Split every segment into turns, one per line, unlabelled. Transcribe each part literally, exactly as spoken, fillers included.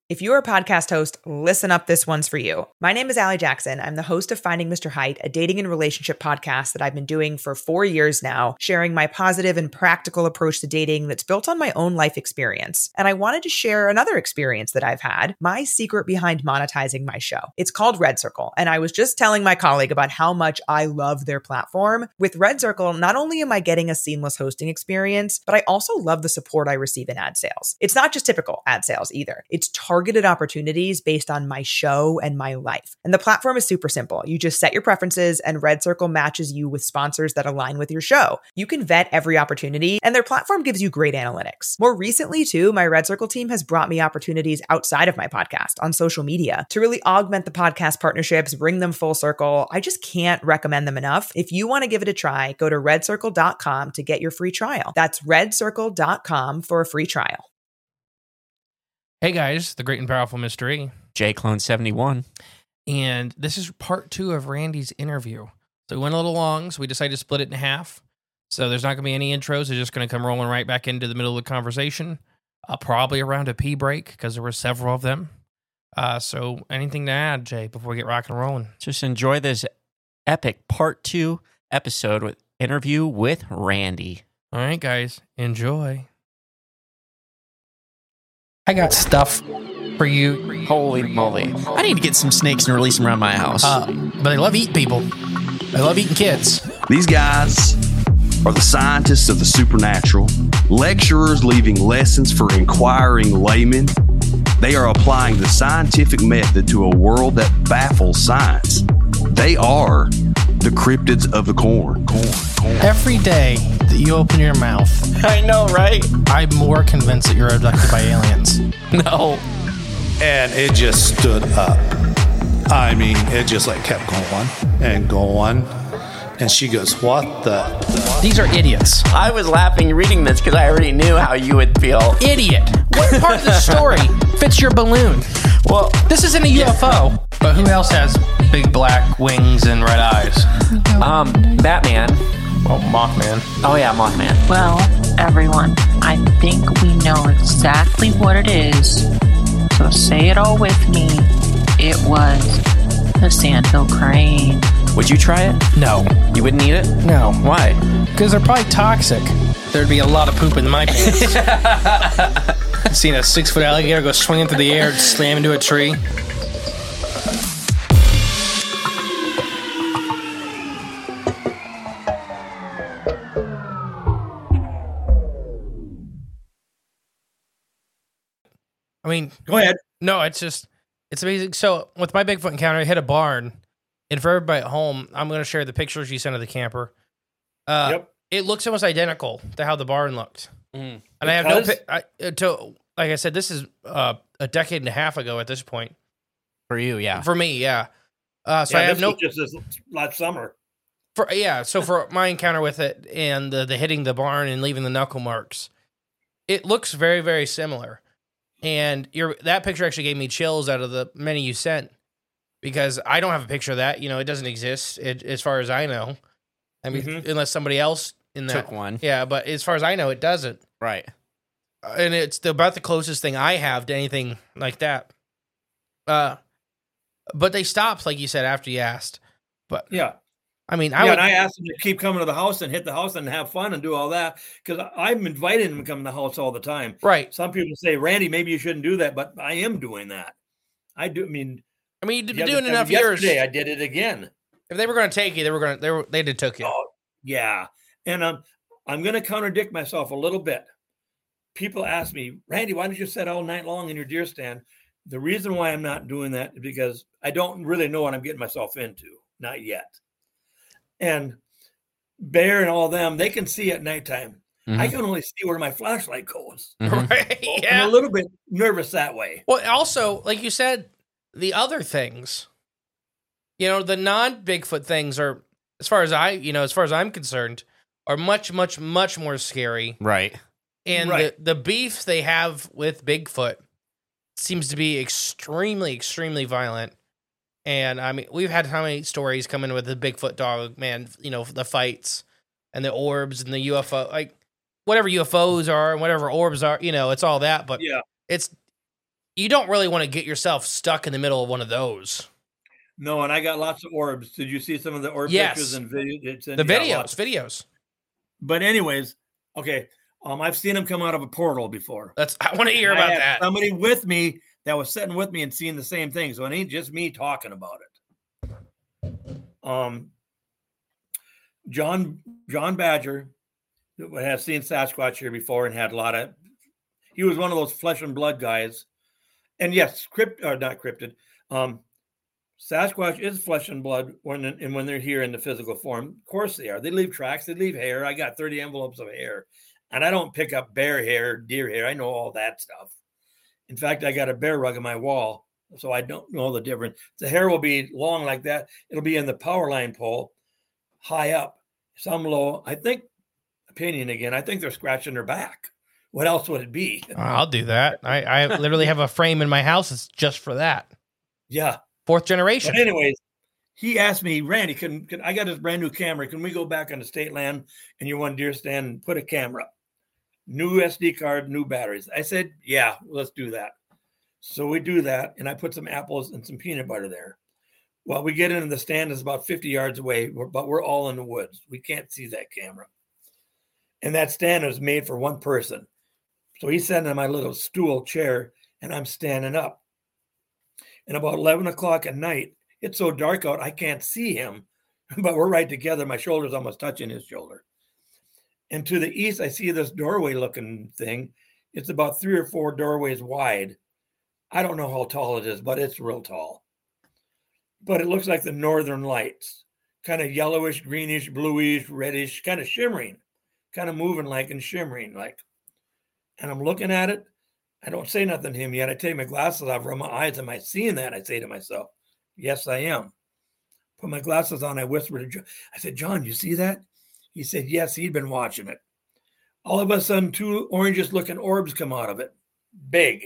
If you're a podcast host, listen up, this one's for you. My name is Allie Jackson. I'm the host of Finding Mister Height, a dating and relationship podcast that I've been doing for four years now, sharing my positive and practical approach to dating that's built on my own life experience. And I wanted to share another experience that I've had, my secret behind monetizing my show. It's called Red Circle, and I was just telling my colleague about how much I love their platform. With Red Circle, not only am I getting a seamless hosting experience, but I also love the support I receive in ad sales. It's not just typical ad sales either. It's targeted targeted opportunities based on my show and my life. And the platform is super simple. You just set your preferences and Red Circle matches you with sponsors that align with your show. You can vet every opportunity and their platform gives you great analytics. More recently too, my Red Circle team has brought me opportunities outside of my podcast on social media to really augment the podcast partnerships, bring them full circle. I just can't recommend them enough. If you want to give it a try, go to red circle dot com to get your free trial. That's red circle dot com for a free trial.
Hey guys, the great and powerful mystery,
J Clone seventy-one.
And this is part two of Randy's interview. So we went a little long, so we decided to split it in half. So there's not going to be any intros. They're just going to come rolling right back into the middle of the conversation, uh, probably around a pee break, because there were several of them. Uh, so anything to add, Jay, before we get rocking and rolling?
Just enjoy this epic part two episode with interview with Randy.
All right, guys, enjoy. I got stuff for you.
Holy moly. I need to get some snakes and release them around my house.
Uh, but they love eating people. They love eating kids.
These guys are the scientists of the supernatural, lecturers leaving lessons for inquiring laymen. They are applying the scientific method to a world that baffles science. They are the cryptids of the corn. Corn, corn.
Every day that you open your mouth,
I know, right?
I'm more convinced that you're abducted by aliens.
No.
And it just stood up. I mean, it just like kept going and going. And she goes, what the?
These are idiots.
I was laughing reading this because I already knew how you would feel.
Idiot. What part of the story fits your balloon?
Well,
this isn't a U F O. But who else has big black wings and red eyes?
Um, Batman.
Oh, Mothman.
Oh, yeah, Mothman.
Well, everyone, I think we know exactly what it is. So say it all with me. It was the Sandhill Crane.
Would you try it?
No.
You wouldn't eat it?
No.
Why?
Because they're probably toxic. There'd be a lot of poop in my pants. I've seen a six-foot alligator go swinging through the air and slam into a tree. I mean,
go ahead.
No, it's just, it's amazing. So with my Bigfoot encounter, I hit a barn, and for everybody at home, I'm going to share the pictures you sent of the camper. Uh, yep. It looks almost identical to how the barn looked. Mm. And because? I have no, pi- I, to, like I said, this is uh, a decade and a half ago at this point.
For you, yeah.
For me, yeah. Uh, so
yeah,
I have
this
no.
Was just this last summer.
For yeah, so for my encounter with it and the, the hitting the barn and leaving the knuckle marks, it looks very, very similar. And your that picture actually gave me chills out of the many you sent because I don't have a picture of that. You know, it doesn't exist it, as far as I know. I mean, mm-hmm. unless somebody else in that
took one.
Yeah, but as far as I know, it doesn't.
Right.
Uh, and it's the, about the closest thing I have to anything like that. Uh, but they stopped, like you said, after you asked. But
yeah.
I mean,
I
I
yeah,
would,
and I asked them to keep coming to the house and hit the house and have fun and do all that because I'm inviting them to come to the house all the time.
Right.
Some people say, Randy, maybe you shouldn't do that, but I am doing that. I do. I mean,
I mean, you've been
yeah,
doing enough
yesterday
years.
I did it again.
If they were going to take you, they were going to. They were. They did took you.
Oh, yeah, and um, I'm going to contradict myself a little bit. People ask me, Randy, why don't you sit all night long in your deer stand? The reason why I'm not doing that is because I don't really know what I'm getting myself into. Not yet. And Bear and all them, they can see at nighttime. Mm-hmm. I can only see where my flashlight goes.
Mm-hmm. Right? Yeah.
I'm a little bit nervous that way.
Well, also, like you said, the other things, you know, the non-Bigfoot things are, as far as I, you know, as far as I'm concerned, are much, much, much more scary.
Right.
And
right.
the, the beef they have with Bigfoot seems to be extremely, extremely violent. And I mean, we've had how many stories come in with the Bigfoot dog, man, you know, the fights and the orbs and the U F O, like whatever U F Os are and whatever orbs are, you know, it's all that. But
yeah.
it's, you don't really want to get yourself stuck in the middle of one of those.
No, and I got lots of orbs. Did you see some of the orb
Yes.
pictures and videos?
The videos, videos.
But anyways, okay. Um, I've seen them come out of a portal before.
That's I want to hear
I
about
had
that.
Somebody with me that was sitting with me and seeing the same thing. So it ain't just me talking about it. Um, John John Badger has seen Sasquatch here before and had a lot of. He was one of those flesh and blood guys, and yes, crypt or not cryptid. Um, Sasquatch is flesh and blood when and when they're here in the physical form. Of course they are. They leave tracks. They leave hair. I got thirty envelopes of hair, and I don't pick up bear hair, deer hair. I know all that stuff. In fact, I got a bear rug on my wall, so I don't know the difference. The hair will be long like that. It'll be in the power line pole, high up, some low. I think, opinion again, I think they're scratching their back. What else would it be?
I'll do that. I, I literally have a frame in my house that's just for that.
Yeah.
Fourth generation.
But anyways, he asked me, Randy, can, can I got this brand new camera? Can we go back on the state land and you want deer stand and put a camera up? New S D card, new batteries. I said, yeah, let's do that. So we do that, and I put some apples and some peanut butter there. Well, we get into the stand, is about fifty yards away, but we're all in the woods. We can't see that camera. And that stand was made for one person. So he's sitting on my little stool chair, and I'm standing up. And about eleven o'clock at night, it's so dark out, I can't see him, but we're right together. My shoulder's almost touching his shoulder. And to the east, I see this doorway looking thing. It's about three or four doorways wide. I don't know how tall it is, but it's real tall. But it looks like the northern lights, kind of yellowish, greenish, bluish, reddish, kind of shimmering, kind of moving like and shimmering like. And I'm looking at it. I don't say nothing to him yet. I take my glasses off, rub my eyes. Am I seeing that? I say to myself, yes, I am. Put my glasses on. I whisper to John. I said, John, you see that? He said, yes, he'd been watching it. All of a sudden, two orangish looking orbs come out of it. Big.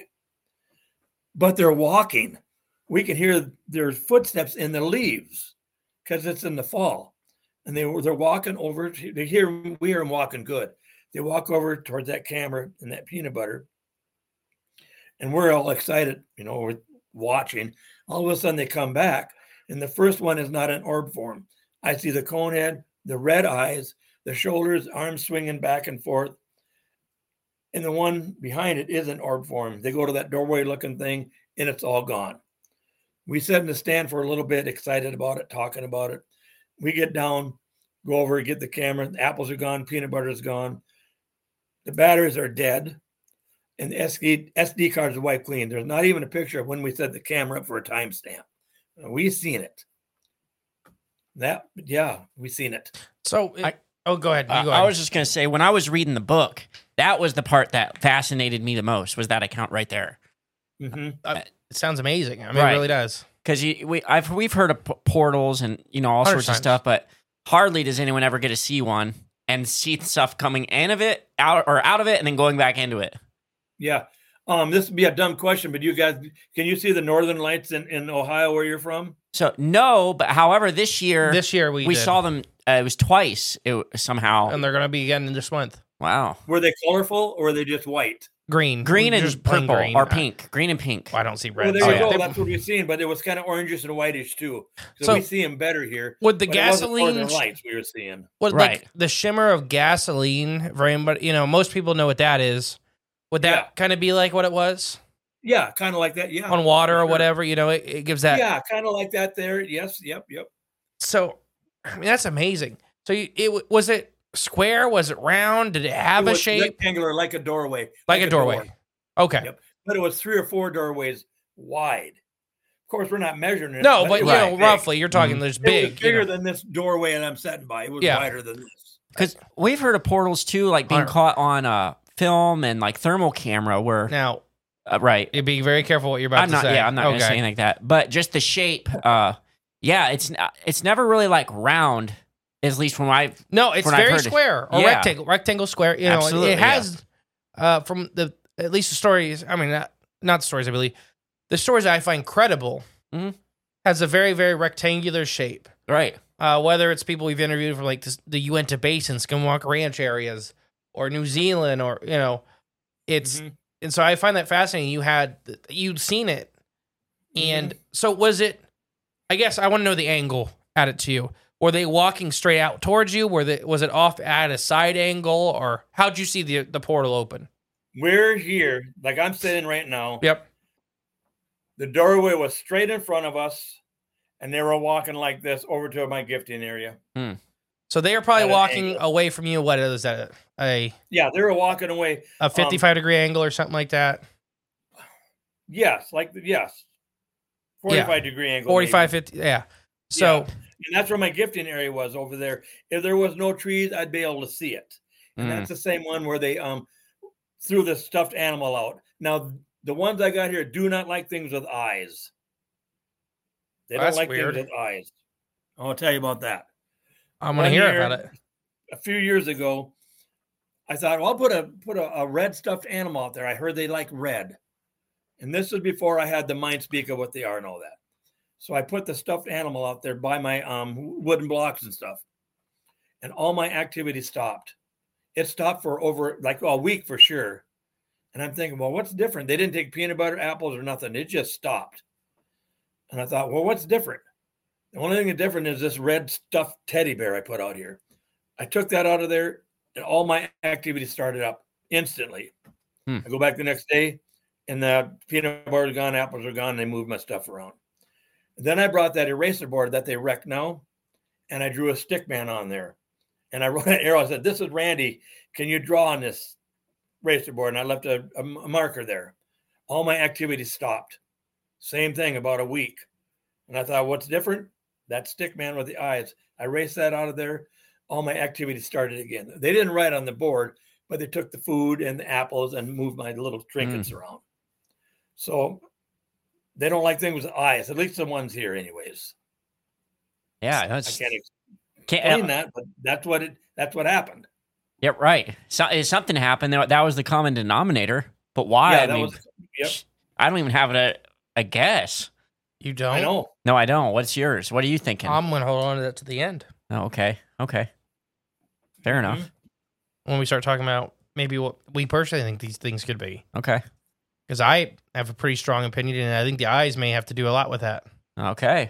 But they're walking. We can hear their footsteps in the leaves because it's in the fall. And they were they're walking over. They hear we hear them walking good. They walk over towards that camera and that peanut butter. And we're all excited, you know, we're watching. All of a sudden they come back. And the first one is not in orb form. I see the cone head, the red eyes, the shoulders, arms swinging back and forth. And the one behind it is in orb form. They go to that doorway looking thing and it's all gone. We sit in the stand for a little bit, excited about it, talking about it. We get down, go over, get the camera. The apples are gone, peanut butter is gone. The batteries are dead. And the S D, S D cards are wiped clean. There's not even a picture of when we set the camera up for a timestamp. We've seen it. That, yeah, we've seen it.
So, it,
I-
oh, go ahead. You
Uh,
go
I
ahead.
was just going to say, when I was reading the book, that was the part that fascinated me the most, was that account right there.
Mm-hmm.
Uh, it sounds amazing. I mean,
Right.
it really does.
Because we, I've we've heard of p- portals and you know all
Hundred
sorts of
times.
stuff, but hardly does anyone ever get to see one and see stuff coming in of it, out or out of it, and then going back into it.
Yeah. Um, this would be a dumb question, but you guys, can you see the northern lights in, in Ohio where you're from?
So no, but however, this year
This year we
we
did.
saw them. Uh, it was twice. It w- somehow.
And they're going to be again this month.
Wow.
Were they colorful or were they just white?
Green.
Green and
Just plain
purple
green.
or pink. Green and pink.
I don't see
Well,
red.
there
Oh,
you
yeah.
go.
They-
That's what we've seen, but it was kind of orangish and whitish too. So,
So-
we see them better here.
Would the
but it wasn't
gasoline
northern lights we were seeing?
Would
Right.
like the shimmer of gasoline for anybody, you know, most people know what that is. Would that
Yeah.
kind of be like what it was
Yeah, kind of like that. Yeah.
on water
for
or
sure.
whatever? You know, it, it gives that.
Yeah, kind of like that there. Yes. Yep. Yep.
So, I mean, that's amazing. So, you, it w- was it square? Was it round? Did it have
It
a
was
shape?
rectangular, like a doorway.
Like a doorway.
door.
Okay.
Yep. But it was three or four doorways wide. Of course, we're not measuring it.
No, but
it
you
was
know,
big.
roughly, you're talking.
Mhm.
There's
It
big.
was
you
bigger
know.
than this doorway that I'm sitting by. It was
Yeah.
wider than this.
Because we've heard of portals too, like being
Alright.
caught on a film and like thermal camera, where
Now,
uh, right.
you're being very careful what you're about
I'm
to
not.
say.
Yeah, I'm not going to
Okay.
say anything like that. But just the shape. Uh, yeah, it's n- it's never really like round. At least when I
No, it's
when I've
very
heard it.
square or
Yeah.
rectangle, rectangle square. You know, it-
Absolutely,
it has uh, from the at least the stories. I mean, not, not the stories. I believe the stories I find credible
Mhm.
has a very very rectangular shape.
right.
Uh, whether it's people we've interviewed from like this, the Uinta Basin, Skinwalker Ranch areas, or New Zealand, or you know, it's
Mhm.
and so I find that fascinating. You had you'd seen it, and
Mm-hmm.
so was it? I guess I want to know the angle at it to you. Were they walking straight out towards you? Were they? Was it off at a side angle, or how'd you see the the portal open?
We're here, like I'm sitting right now.
Yep.
The doorway was straight in front of us, and they were walking like this over to my gifting area.
So they are probably
At an
walking
angle.
away from you. What is that? A
Yeah, they were walking away.
a fifty-five degree angle or something like that?
Yes, like yes, forty-five degree angle.
forty-five,
maybe.
fifty. Yeah. So.
Yeah. And that's where my gifting area was over there. If there was no trees, I'd be able to see it. And
Mm.
that's the same one where they um threw the stuffed animal out. Now the ones I got here do not like things with eyes. They don't
That's
like
weird.
things with eyes. I'll tell you about that.
I'm gonna
One
hear
year,
about it.
A few years ago, I thought, well, I'll put a put a, a red stuffed animal out there. I heard they like red. And this was before I had the mind speak of what they are and all that. So I put the stuffed animal out there by my um, wooden blocks and stuff. And all my activity stopped. It stopped for over like a week for sure. And I'm thinking, well, what's different? They didn't take peanut butter, apples, or nothing. It just stopped. And I thought, well, what's different? The only thing that's different is this red stuffed teddy bear I put out here. I took that out of there, and all my activity started up instantly.
Hmm.
I go back the next day, and the peanut butter is gone, apples are gone, and they moved my stuff around. Then I brought that eraser board that they wreck now, and I drew a stick man on there. And I wrote an arrow. I said, this is Randy. Can you draw on this eraser board? And I left a, a marker there. All my activity stopped. Same thing, about a week. And I thought, what's different? That stick man with the eyes. I erased that out of there. All my activity started again. They didn't write on the board, but they took the food and the apples and moved my little trinkets
Mm.
around. So they don't like things with eyes, at least the ones here anyways.
Yeah,
I
that's
can't
can't,
explain that, but that's what it that's what happened.
yeah, right. So if something happened, that that was the common denominator. But why?
Yeah,
I
that
mean,
was yep.
I don't even have a a guess.
You don't?
I know.
No, I don't. What's yours? What are you thinking?
I'm gonna hold on to that to the end
oh, okay, okay, fair
Mhm.
enough.
when we start talking about maybe what we personally think these things could be.
Okay,
Because I have a pretty strong opinion, and I think the eyes may have to do a lot with that.
okay.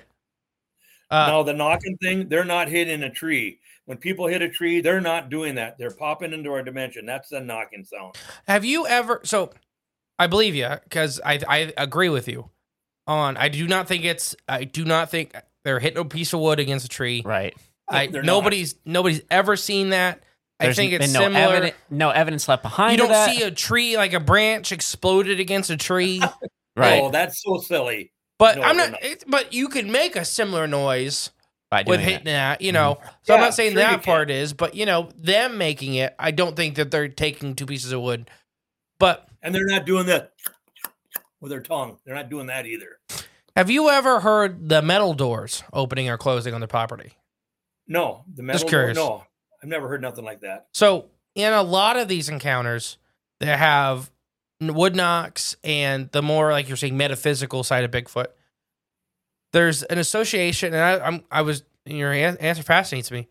Uh,
Now the knocking thing, they're not hitting a tree. When people hit a tree, they're not doing that. They're popping into our dimension. That's the knocking sound.
Have you ever? So, I believe you because I I agree with you. On, I do not think it's. I do not think they're hitting a piece of wood against a tree.
Right.
I
They're not.
nobody's nobody's ever seen that. I
There's
think it's
been no
similar.
Evidence, no evidence left behind.
You
of
don't
that.
see a tree like a branch exploded against a tree.
right.
Oh, that's so silly.
But
No,
I'm
they're
not.
not.
It, but you could make a similar noise
By
with
doing
hitting
that.
that, you know. So I'm
Yeah,
not saying
sure you
that
can.
part is, but you know, them making it, I don't think that they're taking two pieces of wood. But
And they're not doing that with their tongue. They're not doing that either.
have you ever heard the metal doors opening or closing on the property?
No, the metal.
Just
door-
curious.
No, I've never heard nothing like that.
So in a lot of these encounters, they have wood knocks and the more like you're saying metaphysical side of Bigfoot. There's an association, and I, I'm I was your an- answer fascinates me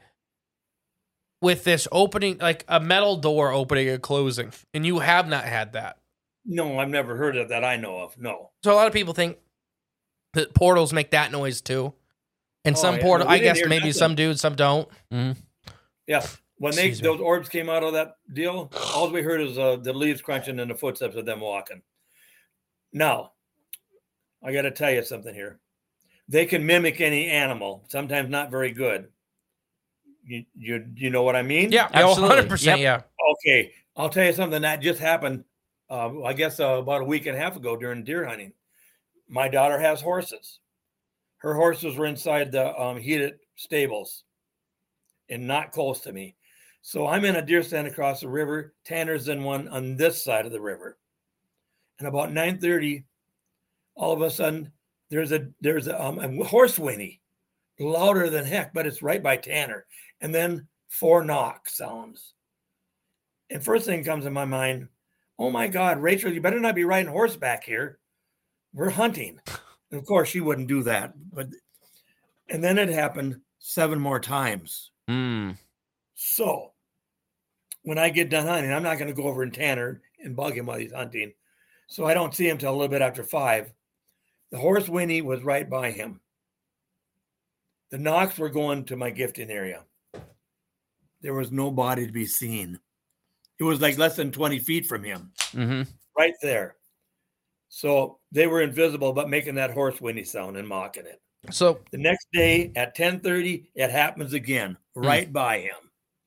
with this opening, like a metal door opening and closing, and you have not had that.
No, I've never heard of that. I know of. No.
So a lot of people think that portals make that noise too, and
Oh,
some
yeah.
portal.
No, we
I
didn't
guess
hear
maybe
nothing.
some do, some don't.
Yeah. When they
Excuse me.
those orbs came out of that deal, all we heard is uh, the leaves crunching and the footsteps of them walking. Now, I got to tell you something here. They can mimic any animal. Sometimes not very good. You you you know what I mean?
Yeah,
Absolutely.
one hundred percent. Yeah.
Okay, I'll tell you something that just happened. Uh, I guess uh, about a week and a half ago during deer hunting. My daughter has horses. Her horses were inside the um, heated stables, and not close to me. So I'm in a deer stand across the river. Tanner's in one on this side of the river. And about nine thirty, all of a sudden, there's a there's a, um, a horse whinny, louder than heck, but it's right by Tanner. And then four knock sounds. And first thing comes in my mind, oh my God, Rachel, you better not be riding horseback here. We're hunting. And of course, she wouldn't do that. But and then it happened seven more times.
Mm.
So when I get done hunting, I'm not going to go over in Tanner and bug him while he's hunting. So I don't see him till a little bit after five. The horse Winnie was right by him. The knocks were going to my gifting area. There was nobody to be seen. It was like less than twenty feet from him,
Mm-hmm.
right there. So they were invisible, but making that horse Winnie sound and mocking it.
So
The next day at ten thirty, it happens again, right mm. by him.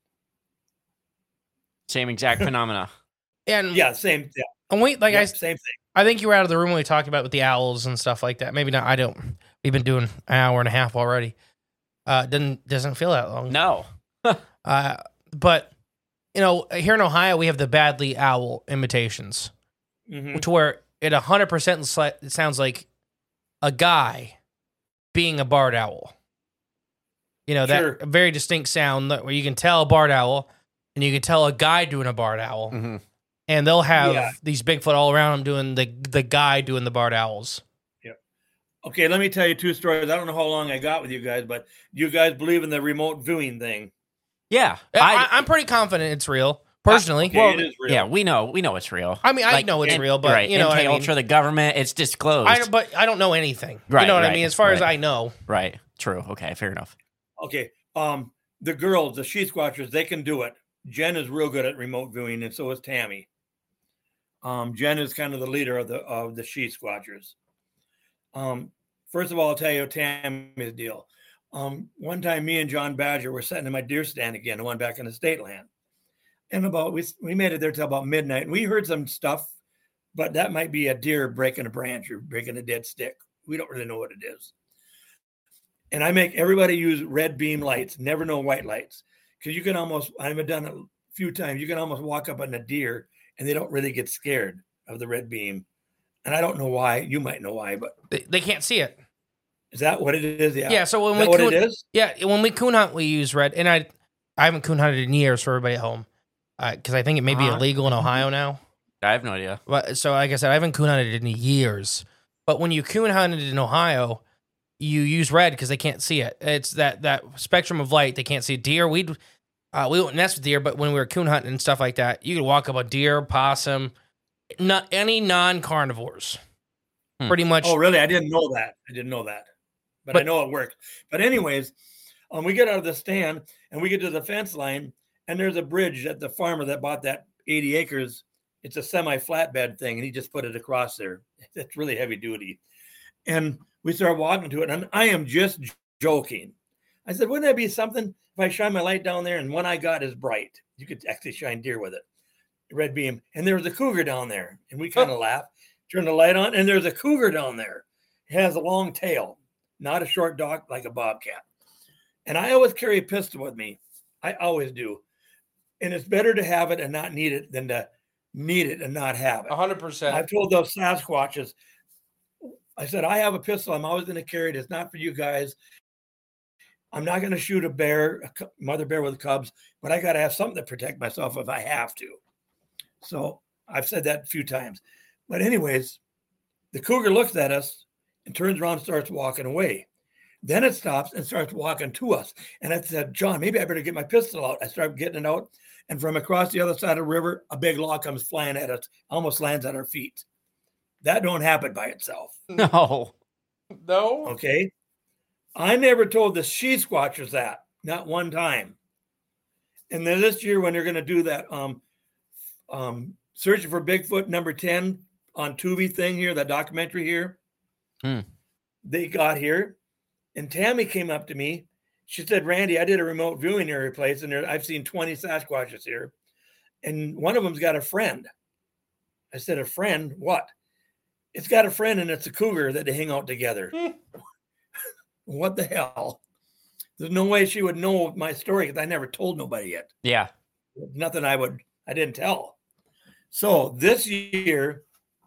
Same exact phenomena.
and
Yeah, same. Yeah.
And wait, like
Yep,
I
same thing.
I think you were out of the room when we talked about with the owls and stuff like that. Maybe not. I don't. We've been doing an hour and a half already. Uh, doesn't doesn't feel that long.
No.
uh, but you know, here in Ohio, we have the Badley Owl imitations,
Mhm.
which where it a hundred percent it sounds like a guy being a barred owl. You know, that
Sure.
a very distinct sound that, where you can tell a barred owl, and you can tell a guy doing a barred owl.
Mm-hmm.
And they'll have
Yeah.
these Bigfoot all around them doing the the guy doing the barred owls.
Okay, let me tell you two stories. I don't know how long I got with you guys, but do you guys believe in the remote viewing thing?
Yeah.
I, I, I'm pretty confident it's real, personally.
Okay,
well,
it is real.
Yeah, we know we know it's real.
I mean, I
Like,
know it's
and-
real, but
right,
you know, what
M K
I mean,
Ultra, the government, it's disclosed.
I don't, but I don't know anything.
Right,
you know what I
right,
mean? As far as
right.
I know,
Right. True. Okay. Fair enough.
Okay. Um, the girls, the she squatchers, they can do it. Jen is real good at remote viewing, and so is Tammy. Um, Jen is kind of the leader of the of the she squatchers. Um, first of all, I'll tell you Tammy's deal. Um, one time, me and John Badger were sitting in my deer stand again, the one back in the state land, and about we we made it there till about midnight, and we heard some stuff, but that might be a deer breaking a branch or breaking a dead stick. We don't really know what it is. And I make everybody use red beam lights, never no white lights, because you can almost, I've done it a few times, you can almost walk up on a deer and they don't really get scared of the red beam. And I don't know why. You might know why, but
they, they can't see it.
is that what it is? Yeah.
Yeah. So when
Is
we
that what
coon,
it is?
yeah, when we coon hunt, we use red. And I, I haven't coon hunted in years for everybody at home, because I think it may be
Uh-huh.
illegal in Ohio now.
I have no idea.
But so, like I said, I haven't coon hunted in years. But when you coon hunted in Ohio, you use red because they can't see it. It's that that spectrum of light. They can't see deer. We'd uh, we wouldn't nest with deer, but when we were coon hunting and stuff like that, you could walk up a deer, possum, not any non-carnivores.
Hmm.
Pretty much.
Oh, really? I didn't know that. I didn't know that. But,
But-
I know it worked. But anyways, um, we get out of the stand and we get to the fence line, and there's a bridge at the farmer that bought that eighty acres. It's a semi-flatbed thing, and he just put it across there. It's really heavy duty. And we start walking to it, and I am just joking. I said, wouldn't that be something if I shine my light down there and one I got is bright? You could actually shine deer with it. Red beam. And there was a cougar down there. And we kind of laughed, turned the light on, and there's a cougar down there. It has a long tail, not a short dog like a bobcat. And I always carry a pistol with me. I always do. And it's better to have it and not need it than to need it and not have it.
one hundred percent.
I've told those Sasquatches, I said, I have a pistol. I'm always going to carry it. It's not for you guys. I'm not going to shoot a bear, a cu- mother bear with cubs, but I got to have something to protect myself if I have to. So I've said that a few times. But anyways, the cougar looks at us and turns around and starts walking away. Then it stops and starts walking to us. And I said, John, maybe I better get my pistol out. I start getting it out. And from across the other side of the river, a big log comes flying at us, almost lands at our feet. That don't happen by itself.
No.
No.
Okay. I never told the she squatchers that, not one time. And then this year, when they're going to do that um, um, Searching for Bigfoot number ten on Tubi thing here, that documentary here,
Hmm.
they got here, and Tammy came up to me. She said, Randy, I did a remote viewing area place, and there, I've seen twenty Sasquatches here. And one of them's got a friend. I said, a friend? What? It's got a friend, and it's a cougar that they hang out together. What the hell? There's no way she would know my story because I never told nobody yet.
Yeah.
Nothing I would, I didn't tell. So this year,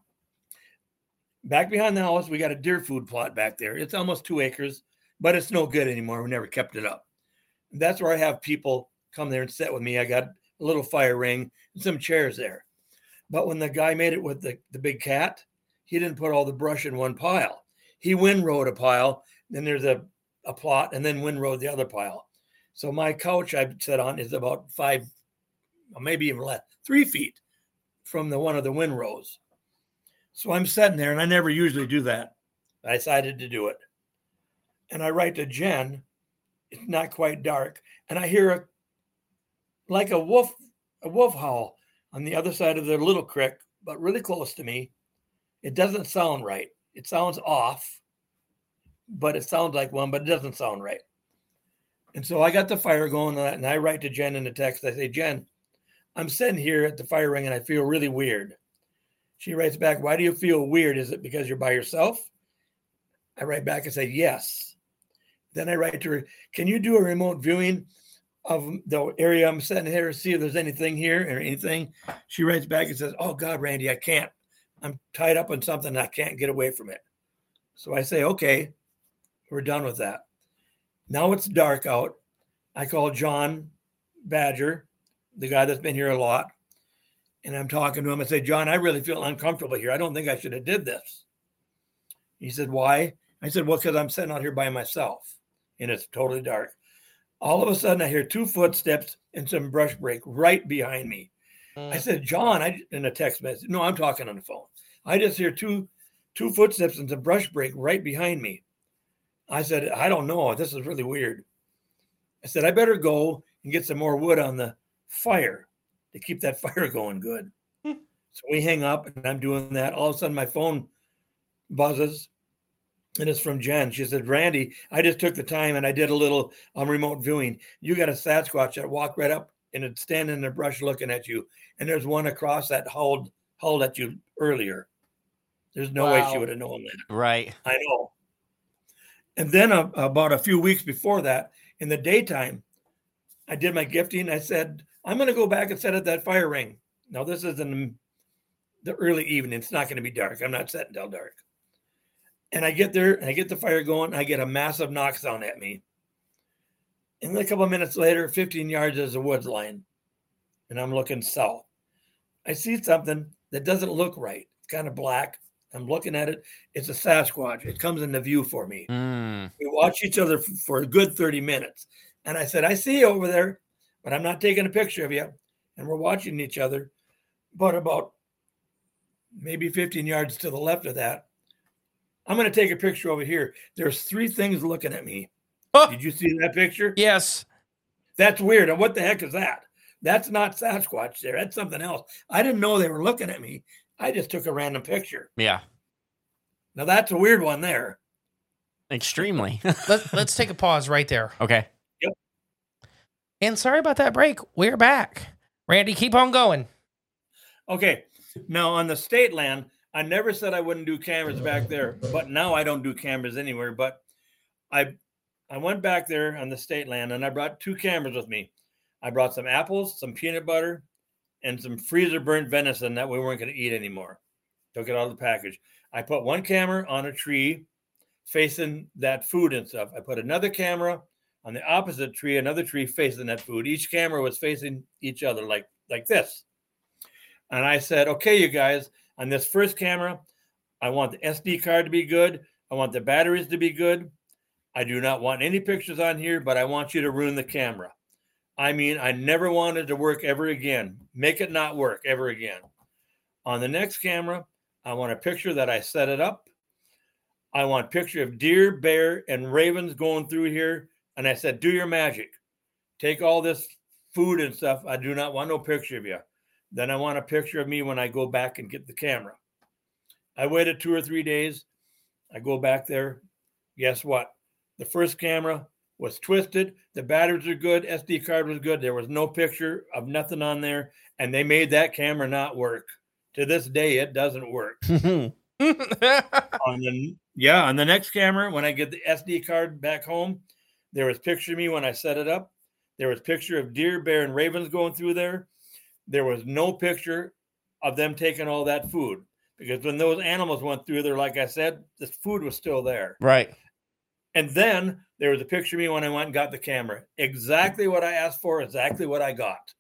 back behind the house, we got a deer food plot back there. It's almost two acres, but it's no good anymore. We never kept it up. And that's where I have people come there and sit with me. I got a little fire ring and some chairs there. But when the guy made it with the, the big cat, he didn't put all the brush in one pile. He windrowed a pile, then there's a, a plot, and then windrowed the other pile. So my couch I sit on is about five, or maybe even less, three feet from the one of the windrows. So I'm sitting there, and I never usually do that. I decided to do it. And I write to Jen. It's not quite dark. And I hear a like a wolf, a wolf howl on the other side of the little creek, but really close to me. It doesn't sound right. It sounds off, but it sounds like one, but it doesn't sound right. And so I got the fire going, and I write to Jen in the text. I say, Jen, I'm sitting here at the fire ring, and I feel really weird. She writes back, why do you feel weird? Is it because you're by yourself? I write back and say, yes. Then I write to her, can you do a remote viewing of the area I'm sitting here, see if there's anything here or anything? She writes back and says, oh, God, Randy, I can't. I'm tied up on something. I can't get away from it. So I say, okay, we're done with that. Now it's dark out. I call John Badger, the guy that's been here a lot, and I'm talking to him. I say, John, I really feel uncomfortable here. I don't think I should have did this. He said, why? I said, well, because I'm sitting out here by myself, and it's totally dark. All of a sudden, I hear two footsteps and some brush break right behind me. Mm. I said, John, I in a text message. No, I'm talking on the phone. I just hear two, two footsteps and some brush break right behind me. I said, I don't know. This is really weird. I said, I better go and get some more wood on the fire to keep that fire going good. So we hang up, and I'm doing that. All of a sudden, my phone buzzes, and it's from Jen. She said, Randy, I just took the time, and I did a little um, remote viewing. You got a Sasquatch that walked right up, and it's standing in the brush looking at you. And there's one across that hauled, hauled at you earlier. There's no wow. way she would have known that.
Right.
I know. And then uh, about a few weeks before that, in the daytime, I did my gifting. I said, I'm going to go back and set at that fire ring. Now, this is in the early evening. It's not going to be dark. I'm not setting till dark. And I get there, and I get the fire going. I get a massive knockdown at me. And then a couple of minutes later, fifteen yards is a woods line. And I'm looking south. I see something that doesn't look right. It's kind of black. I'm looking at it. It's a Sasquatch. It comes into view for me. Mm. We watch each other for, for a good thirty minutes. And I said, I see you over there, but I'm not taking a picture of you. And we're watching each other. But about maybe fifteen yards to the left of that, I'm going to take a picture over here. There's three things looking at me. Oh. Did you see that picture?
Yes.
That's weird. What the heck is that? That's not Sasquatch there. That's something else. I didn't know they were looking at me. I just took a random picture.
Yeah.
Now that's a weird one there.
Extremely.
Let, let's take a pause right there.
Okay.
Yep.
And sorry about that break. We're back. Randy, keep on going.
Okay. Now on the state land, I never said I wouldn't do cameras back there, but now I don't do cameras anywhere. But I I went back there on the state land, and I brought two cameras with me. I brought some apples, some peanut butter, and some freezer burnt venison that we weren't going to eat anymore. Took it out of the package. I put one camera on a tree facing that food and stuff. I put another camera on the opposite tree, another tree facing that food. Each camera was facing each other like, like this. And I said, okay, you guys, on this first camera, I want the S D card to be good. I want the batteries to be good. I do not want any pictures on here, but I want you to ruin the camera. I mean, I never wanted to work ever again. Make it not work ever again. On the next camera, I want a picture that I set it up. I want a picture of deer, bear, and ravens going through here. And I said, do your magic. Take all this food and stuff. I do not want no picture of you. Then I want a picture of me when I go back and get the camera. I waited two or three days. I go back there. Guess what? The first camera was twisted. The batteries are good. S D card was good. There was no picture of nothing on there. And they made that camera not work. To this day, it doesn't work. on the, yeah, on the next camera, when I get the S D card back home, there was picture of me when I set it up. There was picture of deer, bear, and ravens going through there. There was no picture of them taking all that food. Because when those animals went through there, like I said, the food was still there.
Right.
And then there was a picture of me when I went and got the camera. Exactly what I asked for, exactly what I got.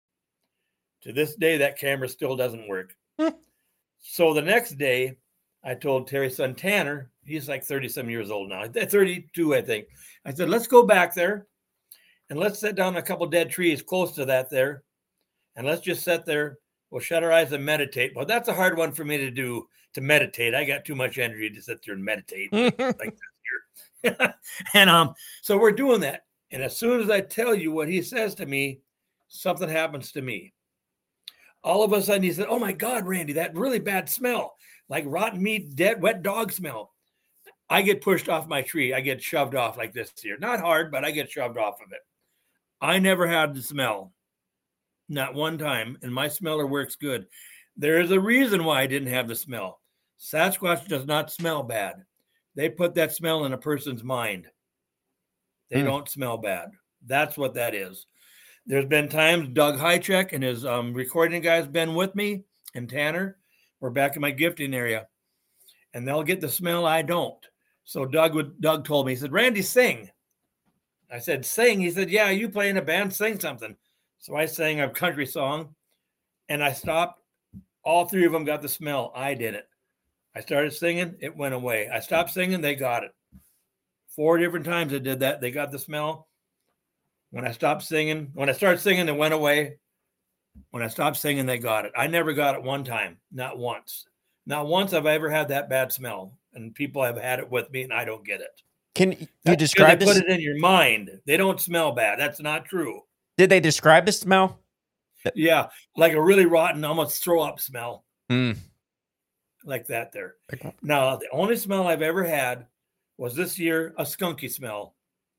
To this day, that camera still doesn't work. So the next day, I told Terry's son, Tanner, he's like thirty-some years old now, thirty-two, I think. I said, let's go back there and let's set down a couple dead trees close to that there. And let's just sit there. We'll shut our eyes and meditate. Well, that's a hard one for me to do to meditate. I got too much energy to sit there and meditate like this here. And um, so we're doing that. And as soon as I tell you what he says to me, something happens to me. All of a sudden he said, "Oh my God, Randy, that really bad smell, like rotten meat, dead, wet dog smell." I get pushed off my tree. I get shoved off like this here. Not hard, but I get shoved off of it. I never had the smell. Not one time. And my smeller works good. There is a reason why I didn't have the smell. Sasquatch does not smell bad. They put that smell in a person's mind. They
Hmm.
don't smell bad. That's what that is. There's been times Doug Hychek and his um, recording guys been with me, and Tanner. We're back in my gifting area. And they'll get the smell I don't. So Doug would Doug told me, he said, "Randy, sing." I said, "Sing?" He said, "Yeah, you play in a band, sing something." So I sang a country song, and I stopped. All three of them got the smell. I didn't. I started singing, it went away. I stopped singing, they got it. Four different times I did that. They got the smell. When I stopped singing, when I started singing, it went away. When I stopped singing, they got it. I never got it one time, not once. Not once have I ever had that bad smell, and people have had it with me, and I don't get it.
Can you
That's
describe
because they
this?
put it in your mind. They don't smell bad. That's not true.
Did they describe the smell?
Yeah, like a really rotten, almost throw up smell,
Hmm.
like that there. Now, the only smell I've ever had was this year, a skunky smell.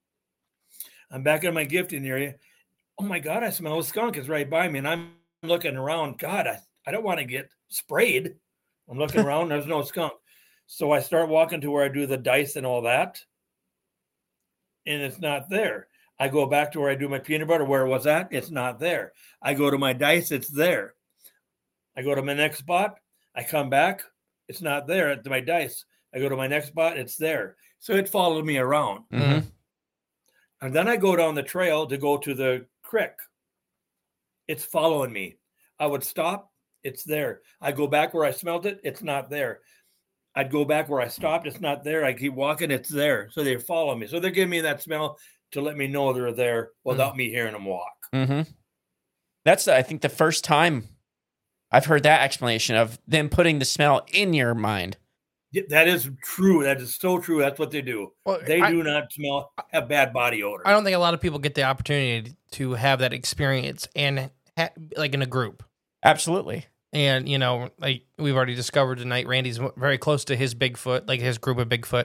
I'm back in my gifting area. Oh my God, I smell a skunk. It's right by me. And I'm looking around. God, I, I don't want to get sprayed. I'm looking around. There's no skunk. So I start walking to where I do the dice and all that. And it's not there. I go back to where I do my peanut butter. Where was that? It's not there. I go to my dice. It's there. I go to my next spot. I come back. It's not there at my dice. I go to my next spot. It's there. So it followed me around.
Mhm.
And then I go down the trail to go to the creek. It's following me. I would stop. It's there. I go back where I smelled it. It's not there. I'd go back where I stopped. It's not there. I keep walking. It's there. So they follow me. So they're giving me that smell to let me know they're there without me hearing them walk.
Mm-hmm. That's, I think, the first time I've heard that explanation of them putting the smell in your mind.
Yeah, that is true. That is so true. That's what they do.
Well,
They
I-
do not smell, have bad body odor.
I don't think a lot of people get the opportunity to have that experience and ha- like in a group.
Absolutely.
And, you know, like we've already discovered tonight, Randy's very close to his Bigfoot, like his group of Bigfoot.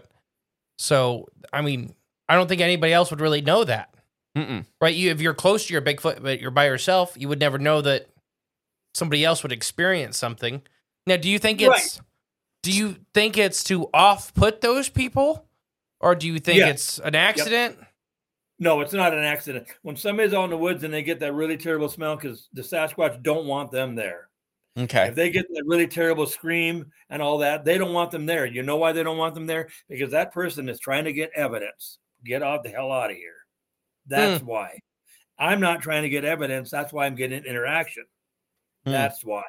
So, I mean, I don't think anybody else would really know that,
Mm-mm.
right? You, if you're close to your Bigfoot, but you're by yourself, you would never know that somebody else would experience something. Now, do you think it's,
Right.
do you think it's to off-put those people? Or do you think
Yeah.
it's an accident?
No, it's not an accident. When somebody's out in the woods and they get that really terrible smell, because the Sasquatch don't want them there.
Okay.
If they get that really terrible scream and all that, they don't want them there. You know why they don't want them there? Because that person is trying to get evidence. Get out the hell out of here. That's why. I'm not trying to get evidence. That's why I'm getting interaction.
Hmm.
That's why.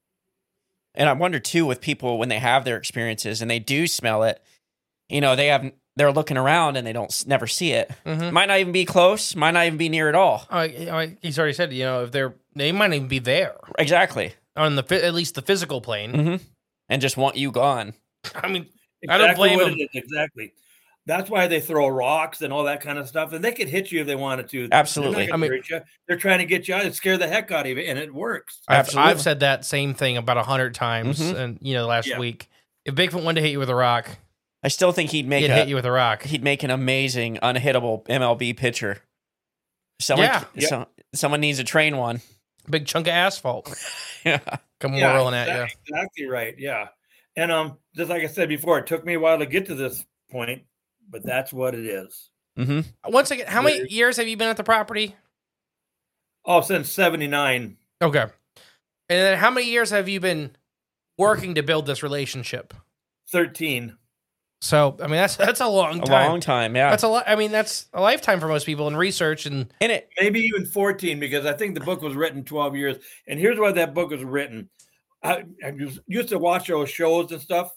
And I wonder too, with people when they have their experiences and they do smell it, you know, they have they're looking around and they don't s- never see it.
Mhm.
Might not even be close. Might not even be near at all.
Oh, I- he's already said, you know, if they're, they might even be there
Exactly.
on the, phy- at least the physical plane.
Mm-hmm. And just want you gone.
I mean, I don't
Exactly
blame
what
them.
it is, exactly. That's why they throw rocks and all that kind of stuff. And they could hit you if they wanted to.
Absolutely.
They're, not
I mean-
gonna hurt you. They're trying to get you out and scare the heck out of you, and it works.
I've,
Absolutely.
I've said that same thing about a hundred times,
Mhm.
and you know, last
Yeah.
week, if Bigfoot wanted to hit you with a rock,
I still think he'd make
he'd
a,
hit you with a rock.
he'd make an amazing unhittable M L B pitcher. Someone,
Yeah.
Yep.
so- someone needs to train one.
Big chunk of asphalt
Yeah.
come
Yeah,
whirling at
exactly, exactly right. Yeah. And um, just like I said before, it took me a while to get to this point, but that's what it is.
Mm-hmm.
you. Once again, how many
There-
years have you been at the property?
Oh, since seventy-nine.
Okay, and then how many years have you been working to build this relationship?
thirteen.
So, I mean, that's that's a long
A
time.
long time. Yeah.
That's a lot. I mean, that's a lifetime for most people in research and
and it,
Maybe even fourteen, because I think the book was written twelve years. And here's why that book was written. I, I used- used to watch those shows and stuff.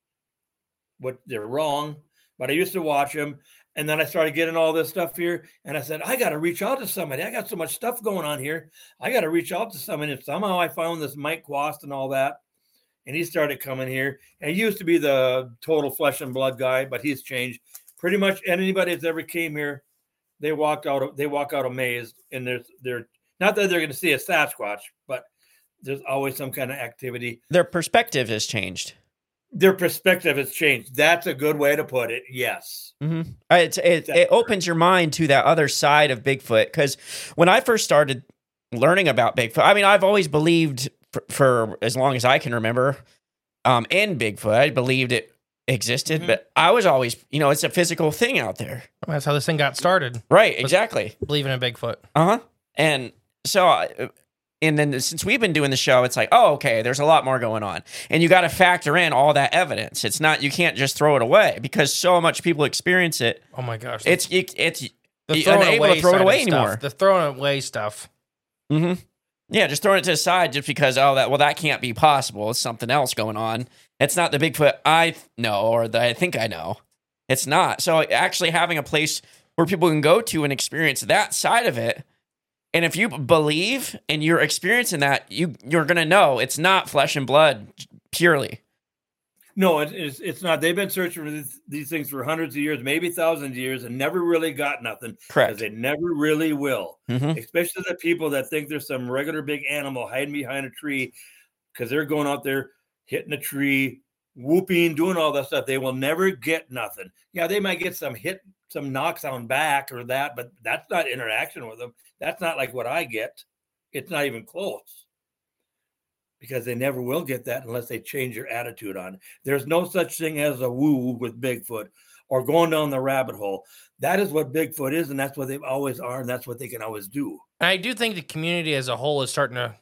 What they're wrong, but I used to watch them. And then I started getting all this stuff here. And I said, I got to reach out to somebody. I got so much stuff going on here. I got to reach out to somebody. And somehow I found this Mike Quast and all that. and he started coming here. And he used to be the total flesh and blood guy, but he's changed. Pretty much anybody that's ever came here, they walked out. They walk out amazed, and there's they're not that they're going to see a Sasquatch, but there's always some kind of activity.
Their perspective has changed.
Their perspective has changed. That's a good way to put it. Yes.
Mm-hmm. It, it, it opens your mind to that other side of Bigfoot. Because when I first started learning about Bigfoot, I mean, I've always believed for, for as long as I can remember um, in Bigfoot, I believed it existed, mm-hmm. but I was always, you know, it's a physical thing out there.
That's how this thing got started.
Right. Exactly.
Believing in Bigfoot.
Uh-huh. And so... I, And then since we've been doing the show, it's like, oh, okay, there's a lot more going on. And you got to factor in all that evidence. It's not, you can't just throw it away because so much people experience it.
Oh my gosh.
It's, it, it's,
the
you're unable to throw it away anymore.
Stuff, the throwing away stuff.
Mm-hmm. Yeah, just throwing it to the side just because, oh, that, well, that can't be possible. It's something else going on. It's not the Bigfoot I know or that I think I know. It's not. So actually having a place where people can go to and experience that side of it. And if you believe and you're experiencing that, you, you're going to know it's not flesh and blood purely.
No, it, it's it's not. They've been searching for this, these things for hundreds of years, maybe thousands of years, and never really got nothing.
Correct.
They never really will.
Mm-hmm.
Especially the people that think there's some regular big animal hiding behind a tree because they're going out there hitting a tree, whooping, doing all that stuff. They will never get nothing. Yeah, they might get some hit, some knocks on back or that, but that's not interaction with them. That's not like what I get. It's not even close. Because they never will get that unless they change your attitude on it. There's no such thing as a woo with Bigfoot or going down the rabbit hole. That is what Bigfoot is, and that's what they always are, and that's what they can always do.
And I do think the community as a whole is starting to,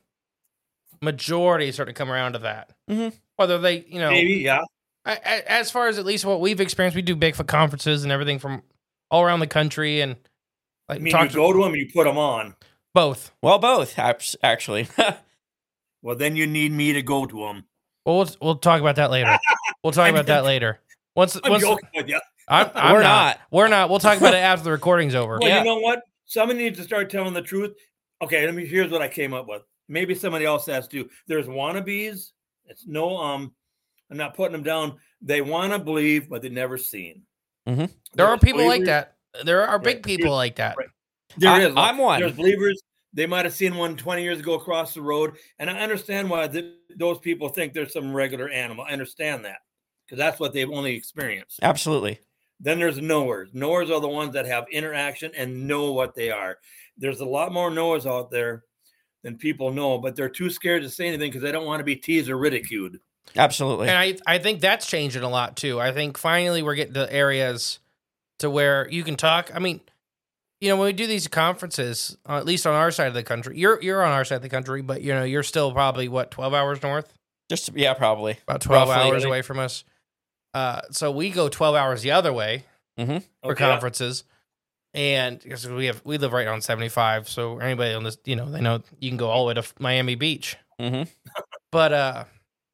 majority is starting to come around to that.
Mm-hmm.
Whether they, you know.
Maybe, yeah.
I, I, as far as at least what we've experienced, we do Bigfoot conferences and everything from all around the country, and like
I mean,
talk
you
to
go to them and you put them on.
Both.
Well, both, actually.
Well, then you need me to go to them.
Well, we'll, we'll talk about that later. We'll talk about that later. Once,
I'm
once
joking with you.
I'm, I'm
We're
not.
not.
We're not. We'll talk about it after the recording's over.
Well,
Yeah.
you know what? Somebody needs to start telling the truth. Okay, let me. Here's what I came up with. Maybe somebody else has to. There's wannabes. It's no. Um, I'm not putting them down. They want to believe, but they never seen.
Mm-hmm.
There are
There's
people like
believers.
that. There are big
Right.
people like that.
Right. There
I-
is. Look,
I'm one.
There's believers. They might have seen one twenty years ago across the road, and I understand why th- those people think there's some regular animal. I understand that because that's what they've only experienced.
Absolutely.
Then there's knowers. Knowers are the ones that have interaction and know what they are. There's a lot more knowers out there than people know, but they're too scared to say anything because they don't want to be teased or ridiculed.
Absolutely.
And I, I think that's changing a lot too. I think finally we're getting to areas to where you can talk. I mean, you know, when we do these conferences, uh, at least on our side of the country, you're you're on our side of the country, but you know, you're still probably what twelve hours north,
Just yeah, probably
about twelve
Roughly.
hours away from us. Uh, so we go twelve hours the other way
Mm-hmm.
for
Okay.
conferences, and because we have we live right on seventy-five, so anybody on this, you know, they know you can go all the way to Miami Beach.
Mm-hmm.
But uh,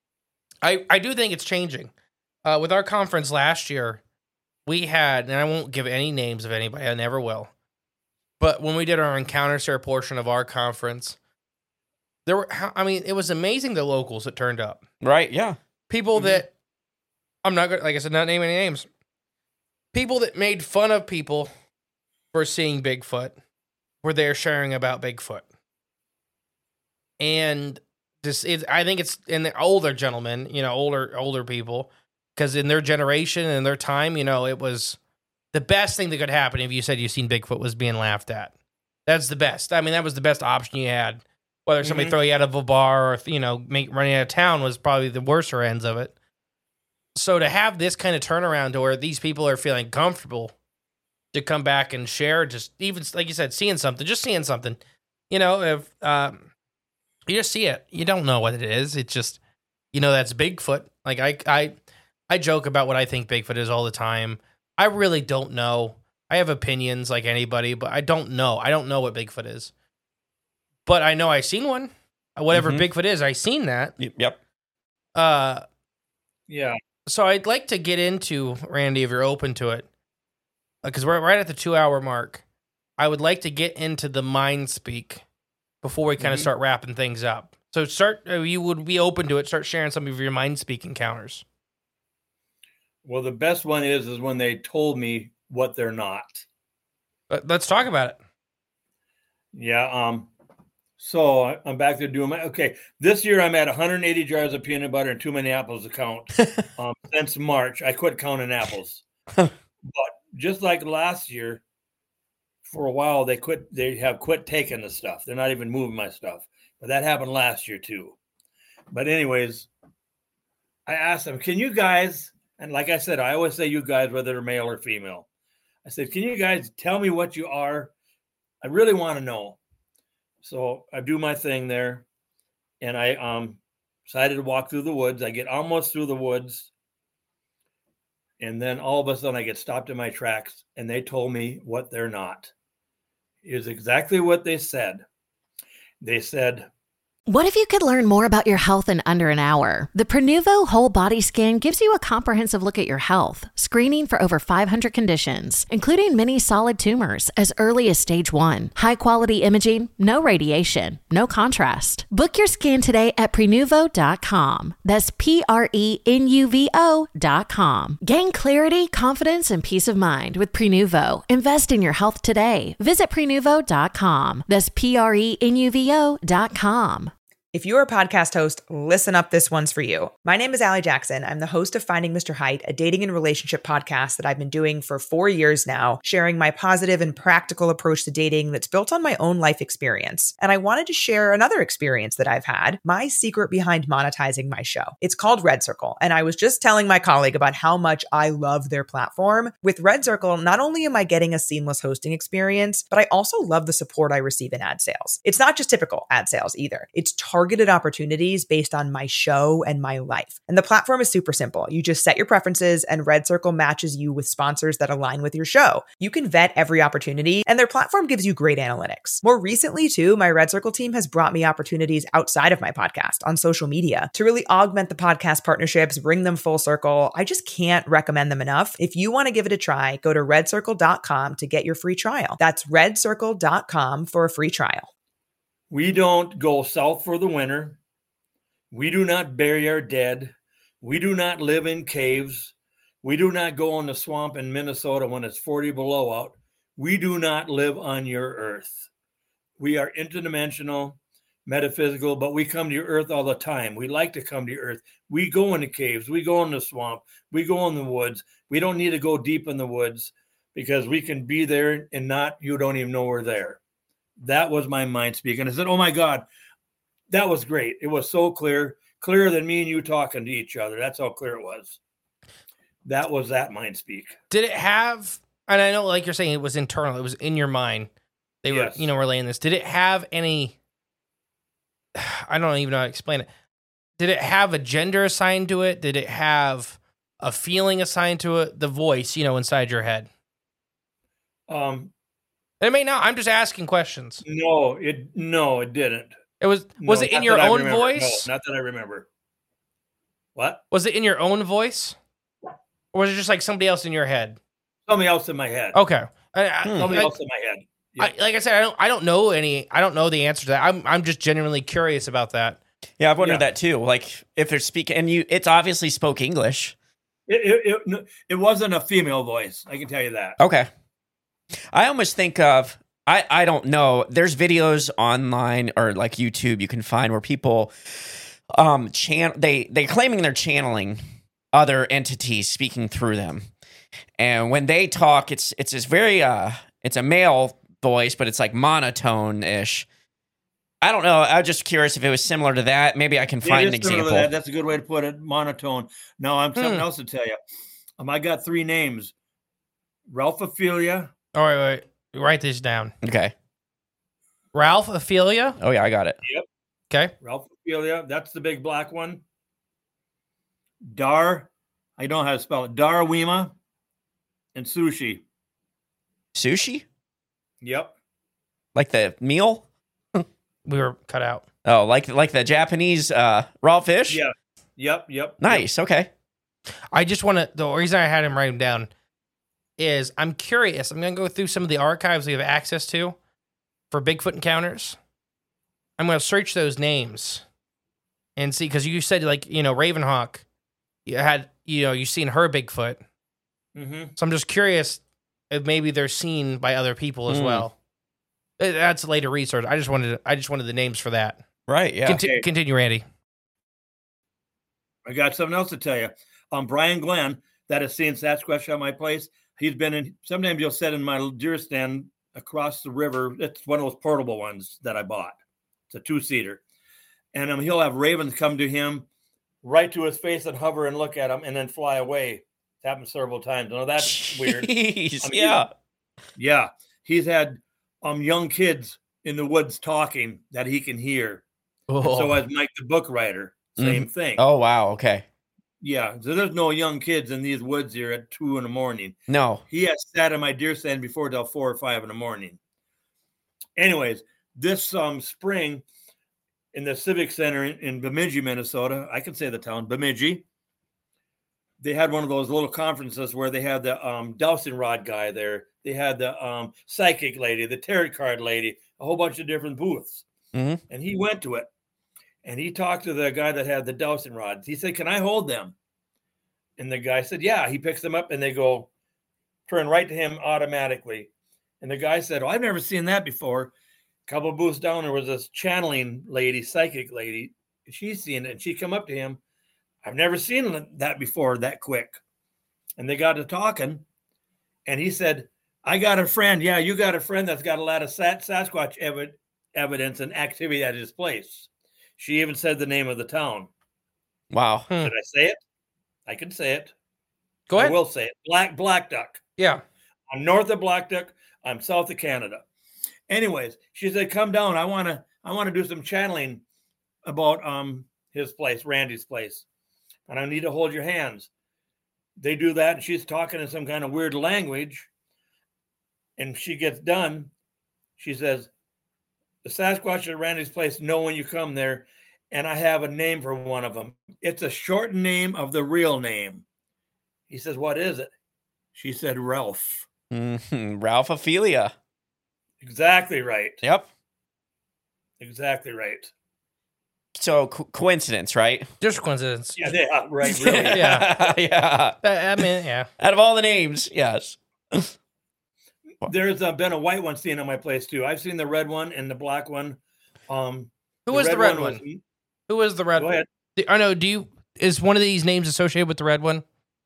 I I do think it's changing. Uh, with our conference last year, we had, and I won't give any names of anybody, I never will. But when we did our encounter share portion of our conference, there were, I mean, it was amazing the locals that turned up.
Right. Yeah.
People
Mm-hmm.
that, I'm not going to, like I said, not name any names. People that made fun of people for seeing Bigfoot were there sharing about Bigfoot. And this is, I think it's in the older gentlemen, you know, older, older people, because in their generation and their time, you know, it was the best thing that could happen if you said you seen Bigfoot was being laughed at. That's the best. I mean, that was the best option you had. Whether somebody
Mhm.
throw you out of a bar or, you know, make running out of town was probably the worser ends of it. So to have this kind of turnaround to where these people are feeling comfortable to come back and share, just even like you said, seeing something, just seeing something, you know, if um, you just see it, you don't know what it is. It's just, you know, that's Bigfoot. Like I, I, I joke about what I think Bigfoot is all the time. I really don't know. I have opinions like anybody, but I don't know. I don't know what Bigfoot is. But I know I seen one. Whatever
Mhm.
Bigfoot is, I seen that.
Y- Yep.
Uh,
Yeah.
so I'd like to get into, Randy, if you're open to it, because we're right at the two-hour mark. I would like to get into the mind speak before we kind of
Mhm.
start wrapping things up. So start. Uh, you would be open to it. Start sharing some of your mind speak encounters.
Well, the best one is is when they told me what they're not.
But let's talk about it.
Yeah. Um. So I- I'm back there doing my okay. This year I'm at one hundred eighty jars of peanut butter and too many apples to count. um, since March, I quit counting apples. But just like last year, for a while they quit. They have quit taking the stuff. They're not even moving my stuff. But that happened last year too. But anyways, I asked them, "Can you guys?" And like I said, I always say you guys, whether they're male or female. I said, "Can you guys tell me what you are? I really want to know." So I do my thing there, and I um decided to walk through the woods. I get almost through the woods, and then all of a sudden I get stopped in my tracks, and they told me what they're not. It is exactly what they said. They said,
What if you could learn more about your health in under an hour? The Prenuvo Whole Body Scan gives you a comprehensive look at your health, screening for over five hundred conditions, including many solid tumors as early as stage one. High-quality imaging, no radiation, no contrast. Book your scan today at Prenuvo dot com. That's P R E N U V O dot com. Gain clarity, confidence, and peace of mind with Prenuvo. Invest in your health today. Visit Prenuvo dot com. That's P R E N U V O dot com.
If you're a podcast host, listen up, this one's for you. My name is Allie Jackson. I'm the host of Finding Mister Height, a dating and relationship podcast that I've been doing for four years now, sharing my positive and practical approach to dating that's built on my own life experience. And I wanted to share another experience that I've had, my secret behind monetizing my show. It's called Red Circle, and I was just telling my colleague about how much I love their platform. With Red Circle, not only am I getting a seamless hosting experience, but I also love the support I receive in ad sales. It's not just typical ad sales either. It's targeted targeted opportunities based on my show and my life. And the platform is super simple. You just set your preferences and Red Circle matches you with sponsors that align with your show. You can vet every opportunity and their platform gives you great analytics. More recently too, my Red Circle team has brought me opportunities outside of my podcast on social media to really augment the podcast partnerships, bring them full circle. I just can't recommend them enough. If you want to give it a try, go to red circle dot com to get your free trial. That's red circle dot com for a free trial.
We don't go south for the winter. We do not bury our dead. We do not live in caves. We do not go in the swamp in Minnesota when it's forty below out. We do not live on your earth. We are interdimensional, metaphysical, but we come to your earth all the time. We like to come to your earth. We go in the caves. We go in the swamp. We go in the woods. We don't need to go deep in the woods because we can be there and not, you don't even know we're there. That was my mind speaking. I said, oh my God, that was great. It was so clear, clearer than me and you talking to each other. That's how clear it was. That was that mind speak.
Did it have, and I know like you're saying it was internal, it was in your mind. They were,
Yes.
you know, relaying this. Did it have any, I don't even know how to explain it. Did it have a gender assigned to it? Did it have a feeling assigned to it? The voice, you know, inside your head?
Um,
It may not. I'm just asking questions.
no, it, no, it didn't.
It was, was
No,
it in
not
your
that I
own
remember.
voice?
No, not that I remember. What?
Was it in your own voice? Or was it just like somebody else in your head?
Something else in my head.
Okay. I, I,
Something
I-
else in my head. Yeah.
I, like I said, I don't, I don't know any, I don't know the answer to that. I'm, I'm just genuinely curious about that.
Yeah, I've wondered
Yeah.
that too. Like if they're speaking, and you, it's obviously spoke English.
It, it, it, no, it wasn't a female voice. I can tell you that.
Okay. I almost think of, I, I don't know. There's videos online or like YouTube you can find where people um chan they they claiming they're channeling other entities speaking through them. And when they talk, it's it's this very uh it's a male voice, but it's like monotone-ish. I don't know. I was just curious if it was similar to that. Maybe I can find
It
an
is similar to
example.
that. That's a good way to put it. Monotone. No, I'm something
Hmm.
else to tell you. Um, I got three names: Ralph Ophelia.
All right, wait, wait. Write this down.
Okay.
Ralph Ophelia.
Oh yeah, I got it.
Okay.
Ralph Ophelia. That's the big black one. Dar. I don't know how to spell it. Darwima and Sushi.
Sushi?
Yep.
Like the meal?
We were cut out.
Oh, like like the Japanese uh, raw fish?
Yeah. Yep. Yep.
Nice. Okay.
I just want to, the reason I had him write him down is I'm curious. I'm going to go through some of the archives we have access to for Bigfoot encounters. I'm going to search those names and see, because you said like you know Ravenhawk, you had you know you've seen her Bigfoot,
Mm-hmm.
so I'm just curious if maybe they're seen by other people as
Mm.
well. Uh, That's later research. I just wanted to, I just wanted the names for that.
Right. Yeah.
Conti-
Okay.
Continue, Randy.
I got something else to tell you. Um, Brian Glenn, that has seen Sasquatch at my place. He's been in. Sometimes you'll sit in my deer stand across the river. It's one of those portable ones that I bought. It's a two seater, and um, he'll have ravens come to him, right to his face, and hover and look at him, and then fly away. It's happened several times. Now that's weird.
Jeez,
I mean,
yeah.
Yeah, he's had um young kids in the woods talking that he can hear. And so as Mike the book writer, same thing.
Oh, wow. Okay.
Yeah, so there's no young kids in these woods here at two in the morning.
No.
He has sat in my deer stand before till four or five in the morning. Anyways, this um spring in the Civic Center in, in Bemidji, Minnesota, I can say the town, Bemidji, they had one of those little conferences where they had the um, dowsing rod guy there. They had the um, psychic lady, the tarot card lady, a whole bunch of different booths.
Mhm.
And he went to it. And he talked to the guy that had the dowsing rods. He said, "Can I hold them?" And the guy said, "Yeah." He picks them up and they go, turn right to him automatically. And the guy said, "Oh, I've never seen that before." A couple of booths down, there was this channeling lady, psychic lady. She's seen it. And she come up to him. "I've never seen that before that quick." And they got to talking. And he said, "I got a friend. Yeah, you got a friend that's got a lot of Sat- Sasquatch ev- evidence and activity at his place." She even said the name of the town.
Wow.
Hmm.
Should I say it? I can say it.
Go ahead.
I will say it. Black Black Duck.
Yeah.
I'm north of Black Duck. I'm south of Canada. Anyways, she said, "Come down. I want to I want to do some channeling about um his place, Randy's place. And I need to hold your hands." They do that, and she's talking in some kind of weird language. And she gets done. She says, "The Sasquatch at Randy's place know when you come there, and I have a name for one of them. It's a short name of the real name." He says, "What is it?" She said, "Ralph."
Mm-hmm. Ralphophilia.
Exactly right.
Yep.
Exactly right.
So co- coincidence, right?
Just a coincidence.
Yeah, they are right. Really.
Yeah.
yeah.
I I mean, yeah.
Out of all the names, yes.
There's uh, been a white one seen on my place too. I've seen the red one and the black one. Um,
Who was the red
was-
one? Who is the red
Go
one?
ahead.
Do- I know. Do you is one of these names associated with the red one?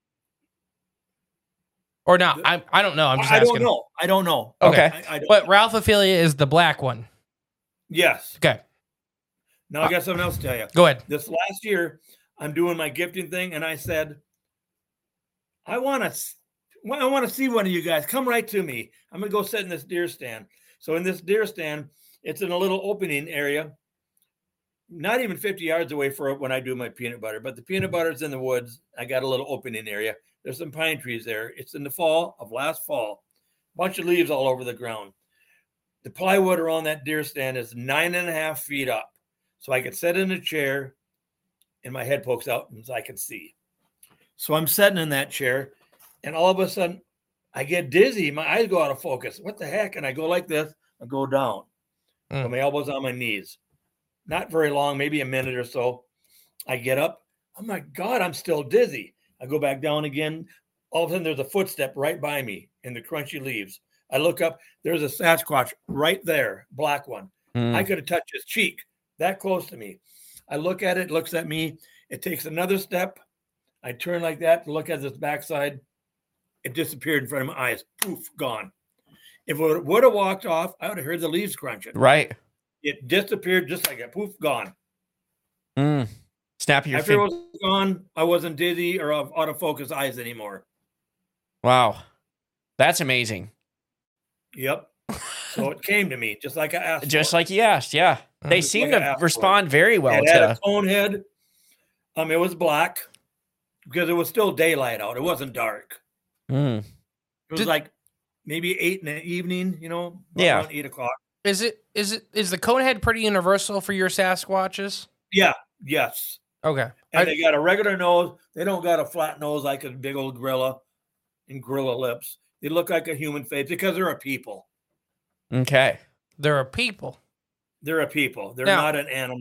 Or not? I I don't know. I'm just
I
asking.
don't know. I don't know.
Okay.
I, I don't,
But Ralphophilia is the black one.
yes.
Okay,
Now I got something else to tell you.
go ahead.
This last year, I'm doing my gifting thing, and I said, I want to, I want to see one of you guys. Come right to me. I'm gonna go sit in this deer stand. So in this deer stand, it's in a little opening area, not even fifty yards away for when I do my peanut butter. But the peanut butter's in the woods. I got a little opening area. There's some pine trees there. It's in the fall of last fall. Bunch of leaves all over the ground. The plywood around that deer stand is nine and a half feet up. So I can sit in a chair and my head pokes out and I can see. So I'm sitting in that chair and all of a sudden I get dizzy. My eyes go out of focus. What the heck? And I go like this and go down.
Mm.
So my elbows on my knees. Not very long, maybe a minute or so. I get up. Oh my God, I'm still dizzy. I go back down again. All of a sudden there's a footstep right by me in the crunchy leaves. I look up. There's a Sasquatch right there, black one.
Mm.
I could have touched his cheek, that close to me. I look at it, looks at me. It takes another step. I turn like that to look at this backside. It disappeared in front of my eyes. Poof, gone. If it would have walked off, I would have heard the leaves crunching.
Right.
It disappeared just like a poof, gone.
Mm. Snap your
After it
finger.
was gone, I wasn't dizzy or out of focus eyes anymore.
Wow. That's amazing.
Yep. So it came to me just like I asked.
Just
for.
like you asked, yeah. They
Just
seem
like I
to
asked for.
respond very well
It had
to.
a cone head. Um, it was black because it was still daylight out. It wasn't dark.
Mm.
It was
Did-
like maybe eight in the evening. You know,
Yeah.
around eight o'clock.
Is it is it is the conehead pretty universal for your Sasquatches?
Yeah. Yes.
Okay.
And
I-
they got a regular nose. They don't got a flat nose like a big old gorilla and gorilla lips. They look like a human face because they're a people.
Okay.
there are people.
They're a people. They're
Now-
not an animal.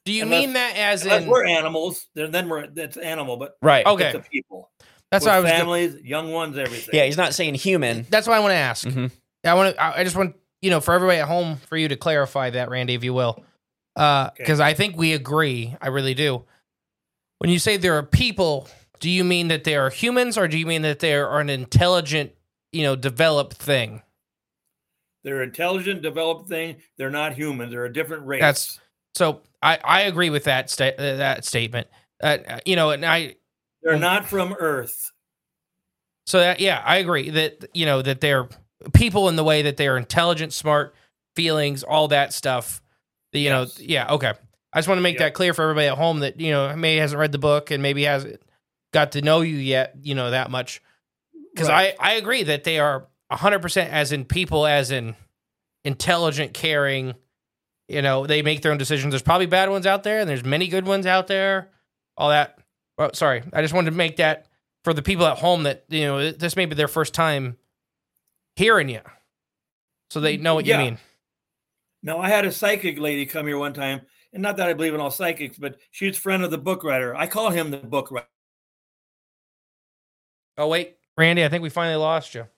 Do you
Unless-
mean that as
Unless
in?
we're animals, then then we're that's animal, but
Right.
Okay.
it's a people.
That's
With
why I was.
families, young ones, everything.
Yeah, he's not saying human.
That's what I want to ask.
Mhm.
I want to. I I just want you know for everybody at home for you to clarify that, Randy, if you will, because I think we agree. I really do. When you say there are people, do you mean that they are humans, or do you mean that they are an intelligent, you know, developed thing?
They're intelligent, developed thing. They're not humans. They're a different race.
That's so. I I agree with that sta- uh, that statement. Uh, you know, and I.
They're not from Earth.
So that yeah, I agree that you know that they're people in the way that they are intelligent, smart, feelings, all that stuff. You
Yes.
know, yeah, okay. I just want to make
Yep.
that clear for everybody at home that you know maybe hasn't read the book and maybe hasn't got to know you yet. You know that much because
Right.
I I agree that they are a hundred percent as in people, as in intelligent, caring. You know, they make their own decisions. There's probably bad ones out there, and there's many good ones out there. All that. Well, sorry, I just wanted to make that for the people at home that you know this may be their first time hearing you, so they know what
Yeah.
you mean.
Now, I had a psychic lady come here one time, and not that I believe in all psychics, but she's a friend of the book writer. I call him the book writer.
Oh wait, Randy, I think we finally lost you.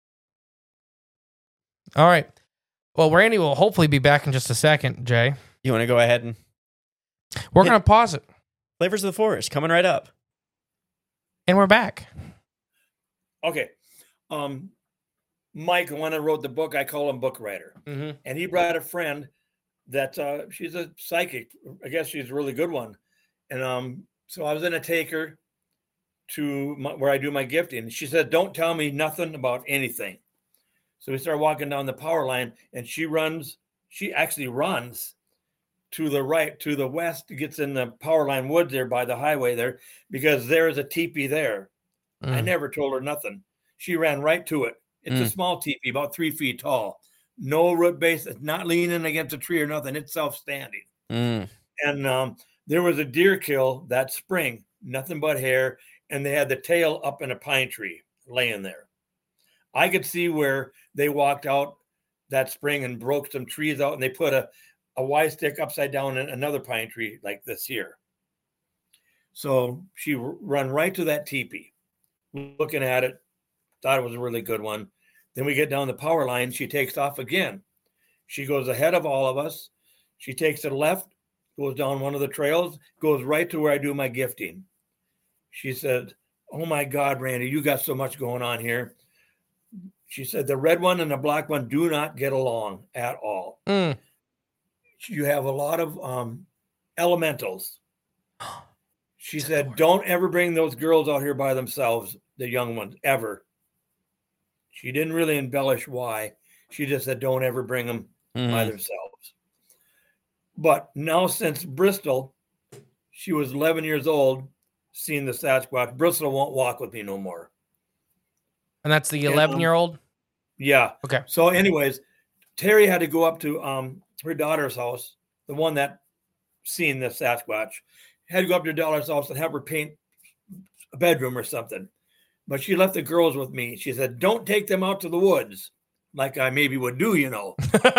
All right. Well, Randy will hopefully be back in just a second. Jay,
You want to go ahead and
we're
Yeah.
gonna pause it,
Flavors of the Forest coming right up.
and we're back.
Okay. Um, Mike, the one that wrote the book, I call him book writer.
Mm-hmm.
And he brought a friend that uh, she's a psychic. I guess she's a really good one. And um, so I was going to take her to my, where I do my gifting. She said, don't tell me nothing about anything. So we start walking down the power line, and she runs. She actually runs to the right, to the west, gets in the power line woods there by the highway there, because there is a teepee there. I
Mm.
never told her nothing. She ran right to it. It's a
Mm.
small teepee, about three feet tall. No root base. It's not leaning against a tree or nothing. It's self-standing.
Mm.
And um, there was a deer kill that spring, nothing but hair, and they had the tail up in a pine tree laying there. I could see where they walked out that spring and broke some trees out, and they put a, a Y stick upside down in another pine tree like this here. So she r- run right to that teepee, looking at it, thought it was a really good one. Then we get down the power line. She takes off again. She goes ahead of all of us. She takes it left, goes down one of the trails, goes right to where I do my gifting. She said, oh my God, Randy, you got so much going on here. She said, the red one and the black one do not get along at all.
Mm.
You have a lot of um, elementals. She said, don't ever bring those girls out here by themselves, the young ones, ever. She didn't really embellish why. She just said, don't ever bring them by
Mm.
themselves. But now since Bristol, she was eleven years old, seeing the Sasquatch. Bristol won't walk with me no more.
And that's the
Yeah.
eleven-year-old.
Yeah.
Okay.
So anyways, Terry had to go up to um, her daughter's house, the one that seen the Sasquatch, had to go up to her daughter's house and have her paint a bedroom or something. But she left the girls with me. She said, don't take them out to the woods like I maybe would do, you know.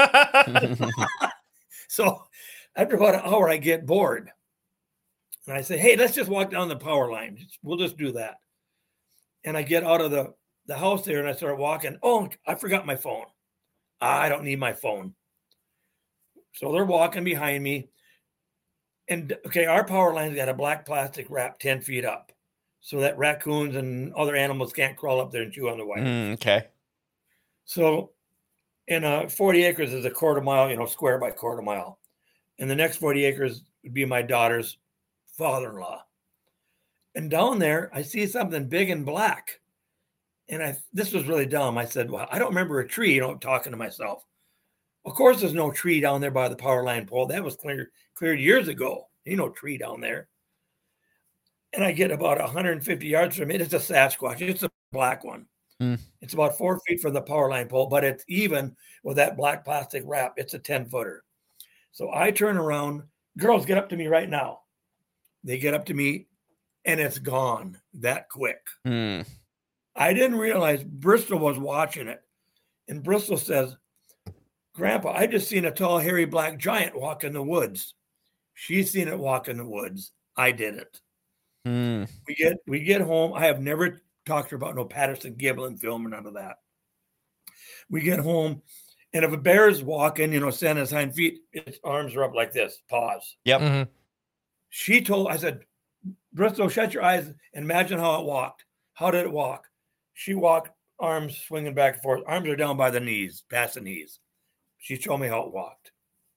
So after about an hour, I get bored. And I say, hey, let's just walk down the power line. We'll just do that. And I get out of the, the house there and I start walking. Oh, I forgot my phone. I don't need my phone. So they're walking behind me. And okay, our power line's got a black plastic wrap ten feet up so that raccoons and other animals can't crawl up there and chew on the wire.
Mm, okay.
So in uh, forty acres is a quarter mile, you know, square by quarter mile. And the next forty acres would be my daughter's father-in-law. And down there, I see something big and black. And I, this was really dumb. I said, well, I don't remember a tree, you know, talking to myself. Of course, there's no tree down there by the power line pole. That was cleared, cleared years ago. Ain't no tree down there. And I get about one hundred fifty yards from it. It's a Sasquatch. It's a black one.
Mm.
It's about four feet from the power line pole, but it's even with that black plastic wrap. It's a ten footer. So I turn around. Girls, get up to me right now. They get up to me and it's gone that quick.
Mm.
I didn't realize Bristol was watching it. And Bristol says, Grandpa, I just seen a tall, hairy black giant walk in the woods. She's seen it walk in the woods. I didn't.
Mm.
We get we get home. I have never talked to her about no Patterson Gibbon film or none of that. We get home, and if a bear is walking, you know, standing on its hind feet, its arms are up like this. Pause.
Yep.
Mhm.
She told, I said, Bristol, shut your eyes and imagine how it walked. How did it walk? She walked, arms swinging back and forth. Arms are down by the knees, past the knees. She showed me how it walked.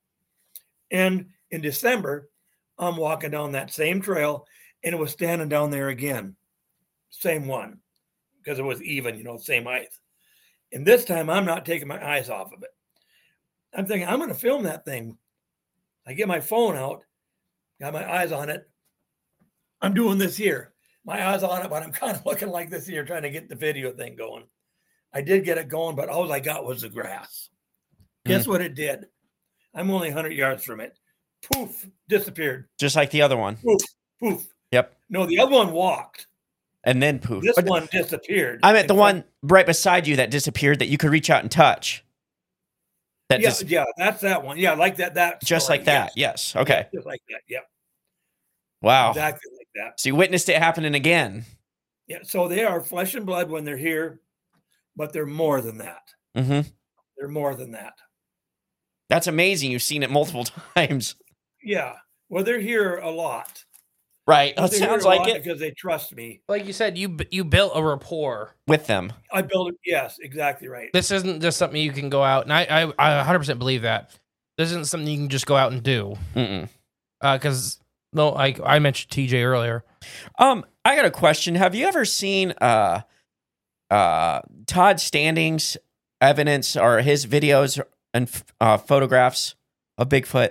And in December, I'm walking down that same trail, and it was standing down there again. Same one, because it was even, you know, same height. And this time, I'm not taking my eyes off of it. I'm thinking, I'm going to film that thing. I get my phone out, got my eyes on it. I'm doing this here. My eyes on it, but I'm kind of looking like this here, trying to get the video thing going. I did get it going, but all I got was the grass. Mm. Guess what it did? I'm only one hundred yards from it. Poof, disappeared.
Just like the other one.
Poof, poof.
Yep.
No, the other one walked.
And then poof.
This
but
one disappeared.
I meant the one right beside you that disappeared that you could reach out and touch. That
yeah,
dis-
yeah, that's that one. Yeah, like that. That
just
story.
like that. Yes. yes. Okay.
Yeah, just like that. Yeah.
Wow.
Exactly like that.
So you witnessed it happening again.
Yeah. So they are flesh and blood when they're here, but they're more than that.
Mm-hmm.
They're more than that.
That's amazing. You've seen it multiple times.
Yeah. Well, they're here a lot.
Right.
But
That sounds like it.
Because they trust me.
Like you said, you you built a rapport
with them.
I built it. Yes, exactly right.
This isn't just something you can go out, and I I, I one hundred percent believe that. This isn't something you can just go out and do.
Mm-mm.
Because, no, like I mentioned T J earlier.
Um, I got a question. Have you ever seen uh, uh, Todd Standing's evidence or his videos and uh, photographs of Bigfoot?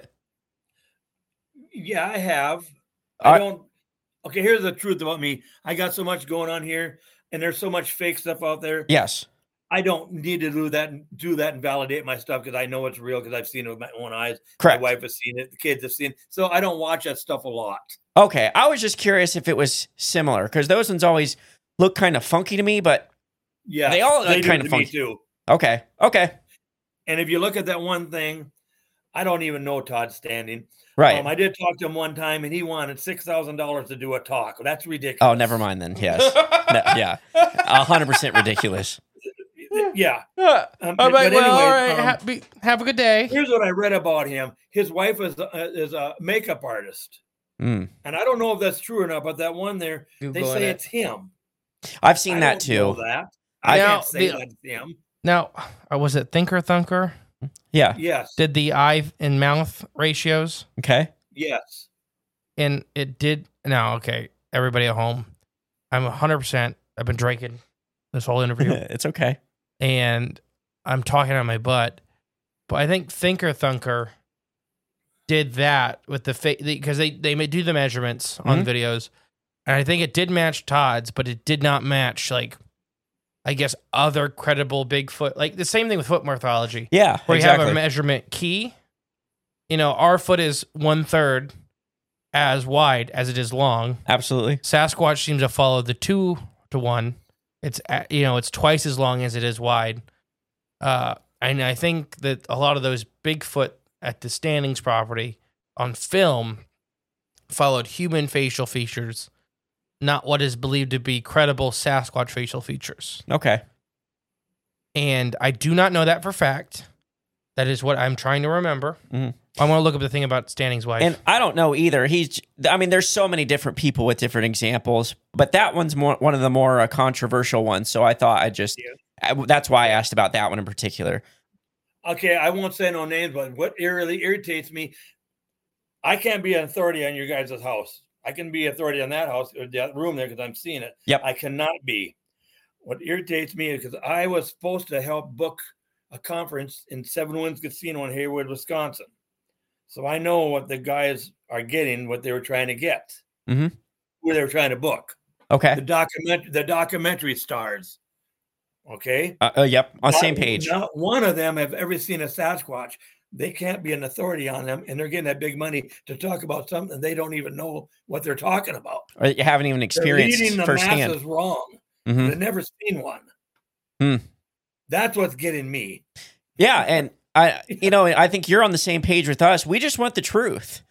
Yeah, I have. I
I,
don't. Okay, here's the truth about me. I got so much going on here, and there's so much fake stuff out there.
yes.
I don't need to do that and do that and validate my stuff because I know it's real because I've seen it with my own eyes.
Correct.
My wife has seen it. The kids have seen it. So I don't watch that stuff a lot.
Okay. I was just curious if it was similar because those ones always look kind of funky to me, but
Yeah,
they all
they
look
do
kind
to
of
me
funky.
too.
Okay. Okay.
And if you look at that one thing, I don't even know Todd Standing.
Right.
Um, I did talk to him one time, and he wanted six thousand dollars to do a talk. That's ridiculous.
Oh, never mind then. Yes. No, yeah. A hundred percent ridiculous.
Yeah.
Yeah.
Um,
I'm like,
but
well,
anyway,
all right.
um,
ha- be, have a good day.
Here's what I read about him. His wife is a, is a makeup artist.
Mm.
And I don't know if that's true or not, but that one there, they
Googling
say
it.
it's him.
I've seen
I
that
don't
too.
know that. I
Now,
can't say
the-
that's him.
Now, uh, was it Thinker Thunker?
Yeah.
Yes.
Did the eye and mouth ratios?
Okay.
Yes.
And it did. No, okay. Everybody at home, I'm one hundred percent. I've been drinking this whole interview.
It's okay.
And I'm talking on my butt. But I think Thinker Thunker did that with the face because they, they may do the measurements on
Mhm.
videos. And I think it did match Todd's, but it did not match, like, I guess, other credible Bigfoot. Like the same thing with foot morphology.
Yeah.
Where
exactly.
you have a measurement key. You know, our foot is one third as wide as it is long.
Absolutely.
Sasquatch seems to follow the two to one. It's uh, you know it's twice as long as it is wide. Uh, and I think that a lot of those Bigfoot at the Standings property on film followed human facial features, not what is believed to be credible Sasquatch facial features.
Okay.
And I do not know that for fact. That is what I'm trying to remember.
Mhm.
I want to look up the thing about Standing's wife.
And I don't know either. He's, I mean, there's so many different people with different examples, but that one's more one of the more uh, controversial ones. So I thought I just, I, that's why I asked about that one in particular.
Okay, I won't say no names, but what really irritates me, I can't be an authority on your guys' house. I can be authority on that house or that room there because I'm seeing it.
Yep.
I cannot be. What irritates me is because I was supposed to help book a conference in Seven Winds Casino in Hayward, Wisconsin. So I know what the guys are getting, what they were trying to get,
mm-hmm.
who they were trying to book.
Okay.
The document, the documentary stars. Okay.
Uh, uh, yep. On
not,
same page.
Not one of them have ever seen a Sasquatch. They can't be an authority on them, and they're getting that big money to talk about something they don't even know what they're talking about.
Or you haven't even experienced
they're leading the
firsthand.
masses wrong.
Mm-hmm.
They've never seen one.
Hmm.
That's what's getting me.
Yeah, and I, you know, I think you're on the same page with us. We just want the truth.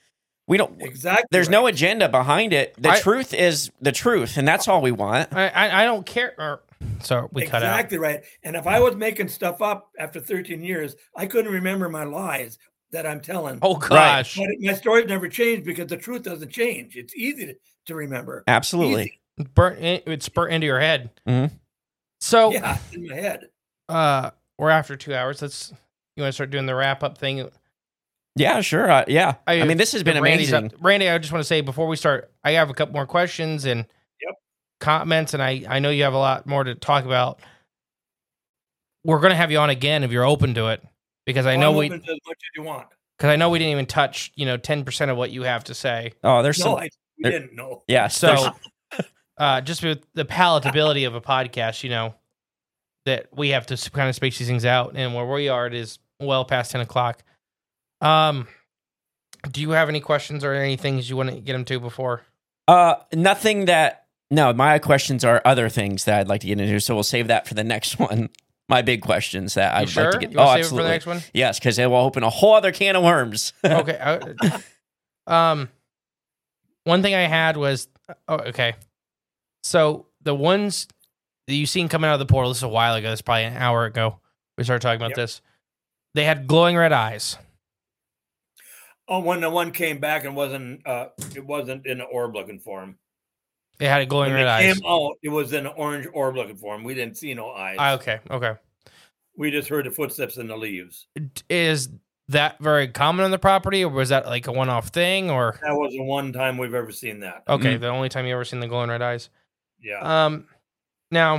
We don't
Exactly.
There's
right.
no agenda behind it. The
I-
truth is the truth, and that's all we want.
I, I, I don't care. Or, so we cut out.
Exactly right. And if I was making stuff up after thirteen years, I couldn't remember my lies that I'm telling.
Oh gosh.
But my stories never changed because the truth doesn't change. It's easy to, to remember.
Absolutely.
Easy.
Burnt in, it's burnt into your head.
Mhm.
So
Yeah, it's in my head.
uh we're after two hours. Let's you want to start doing the wrap up thing?
Yeah, sure. Uh, yeah. I, mean, this has been
Randy's
amazing.
up- Randy, I just want to say before we start, I have a couple more questions and
Yep.
comments, and I, I know you have a lot more to talk about. We're going to have you on again if you're open to it, because I
Well,
know
I'm
we
open to as much as you want.
because I know we didn't even touch you know ten percent of what you have to say.
Oh, there's
No,
some.
I we
there-
didn't know.
Yeah.
So, uh, just with the palatability of a podcast, you know, that we have to kind of space these things out, and where we are, it is well past ten o'clock. Um, do you have any questions or any things you want to get them to before?
Uh, nothing that. No, my questions are other things that I'd like to get into, so we'll save that for the next one. My big questions that
You
I'd
sure?
like to get.
You wanna
oh,
save it
absolutely.
for the next one?
Yes, because it will open a whole other can of worms.
Okay. uh, um, one thing I had was oh, okay. So the ones that you seen coming out of the portal, this is a while ago. This is probably an hour ago. We started talking about
Yep.
this. They had glowing red eyes.
Oh, when the one came back and wasn't, uh, it wasn't in an orb looking for him.
They had glowing
When
red
it
eyes.
came out, it was in an orange orb looking for him. We didn't see no eyes.
Ah, okay. Okay.
We just heard the footsteps in the leaves.
Is that very common on the property, or was that like a one-off thing? Or
That was the one time we've ever seen that.
okay,
Mhm.
the only time you ever seen the glowing red eyes.
Yeah.
Um, now,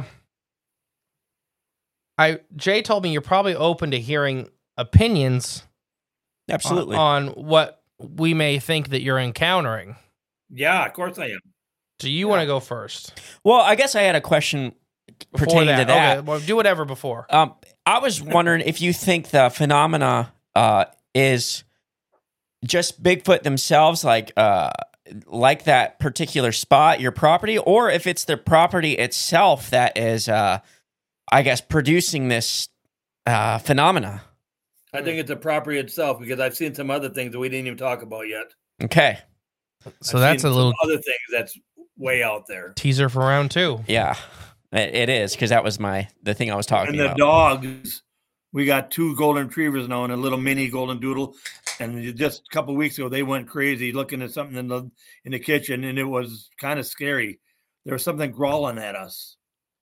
I Jay told me you're probably open to hearing opinions on,
Absolutely.
on what we may think that you're encountering.
Yeah, of course I am.
Do you want to go first?
Well, I guess I had a question
Before
pertaining to that.
Okay, well, do whatever before.
Um, I was wondering if you think the phenomena uh, is just Bigfoot themselves, like uh, like that particular spot, your property, or if it's the property itself that is, uh, I guess, producing this uh, phenomena.
I think it's the property itself because I've seen some other things that we didn't even talk about yet.
Okay.
So
I've
that's
seen
a
some
little
other things that's way out there.
teaser for round two.
Yeah, it, it is, because that was my the thing I was talking
And the
about.
dogs, we got two golden retrievers now and a little mini golden doodle. And just a couple of weeks ago, they went crazy looking at something in the in the kitchen, and it was kind of scary. There was something growling at us.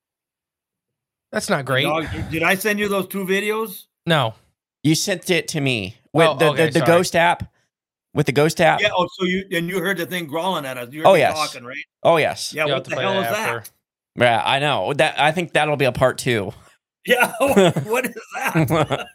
That's not great.
Dog, did I send you those two videos?
No.
You sent it to me with
Oh,
the,
okay,
the, the
sorry.
Ghost app. With the Ghost app.
Yeah. Oh, so you and you heard the thing growling at us. You heard
Oh,
me
yes.
talking, right?
Oh yes.
Yeah.
You'll have
What
to
the
play
hell
that
is
after.
that?
Yeah, I know that. I think that'll be a part two.
Yeah. What is that?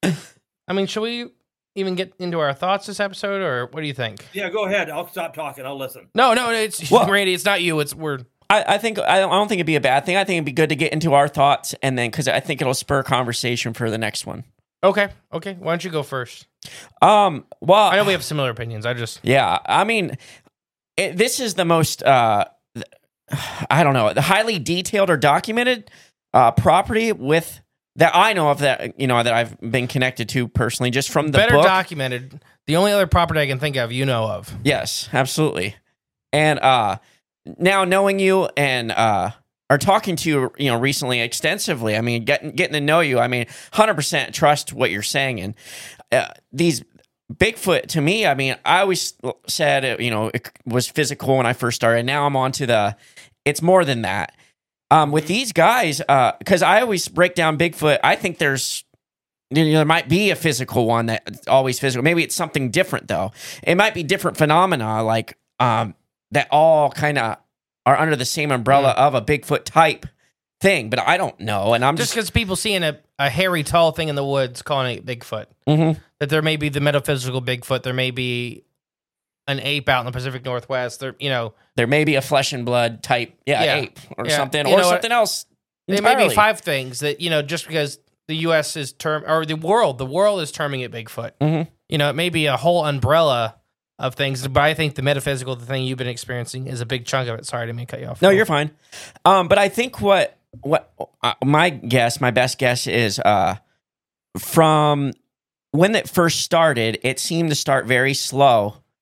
I mean, should we even get into our thoughts this episode, or what do you think?
Yeah. Go ahead. I'll stop talking. I'll listen.
No, no, it's
Well-
Randy. It's not you. It's we're.
I, I think I don't, I don't think it'd be a bad thing. I think it'd be good to get into our thoughts, and then because I think it'll spur conversation for the next one.
Okay, okay. Why don't you go first?
Um. Well,
I know we have similar opinions. I just
Yeah, I mean, it, this is the most. Uh, th- I don't know, the highly detailed or documented uh, property with that I know of that you know that I've been connected to personally, just from the
better
book.
documented. The only other property I can think of, you know of.
Yes, absolutely. And uh now knowing you and uh are talking to you, you know, recently extensively. I mean, getting getting to know you. I mean, one hundred percent trust what you're saying. And uh, these Bigfoot to me, I mean, I always said, uh, you know, it was physical when I first started. Now I'm on to the it's more than that. Um with these guys uh cuz I always break down Bigfoot. I think there's you know, there might be a physical one that's always physical. Maybe it's something different though. It might be different phenomena like um that all kind of are under the same umbrella
Mm.
of a Bigfoot type thing, but I don't know. And I'm
Just
just,
because people seeing a, a hairy, tall thing in the woods calling it Bigfoot,
Mhm.
that there may be the metaphysical Bigfoot, there may be an ape out in the Pacific Northwest. There, you know,
there may be a flesh and blood type, yeah,
Yeah.
ape or
Yeah.
something,
You
or
know what?
something else.
there may
entirely.
be five things that you know just because the U S is term or the world, the world is terming it Bigfoot.
Mhm.
You know, it may be a whole umbrella of things, but I think the metaphysical, the thing you've been experiencing, is a big chunk of it. Sorry, I didn't mean to cut you off.
No, you're fine. Um, but I think what what uh, my guess, my best guess is uh, from when it first started, it seemed to start very slow,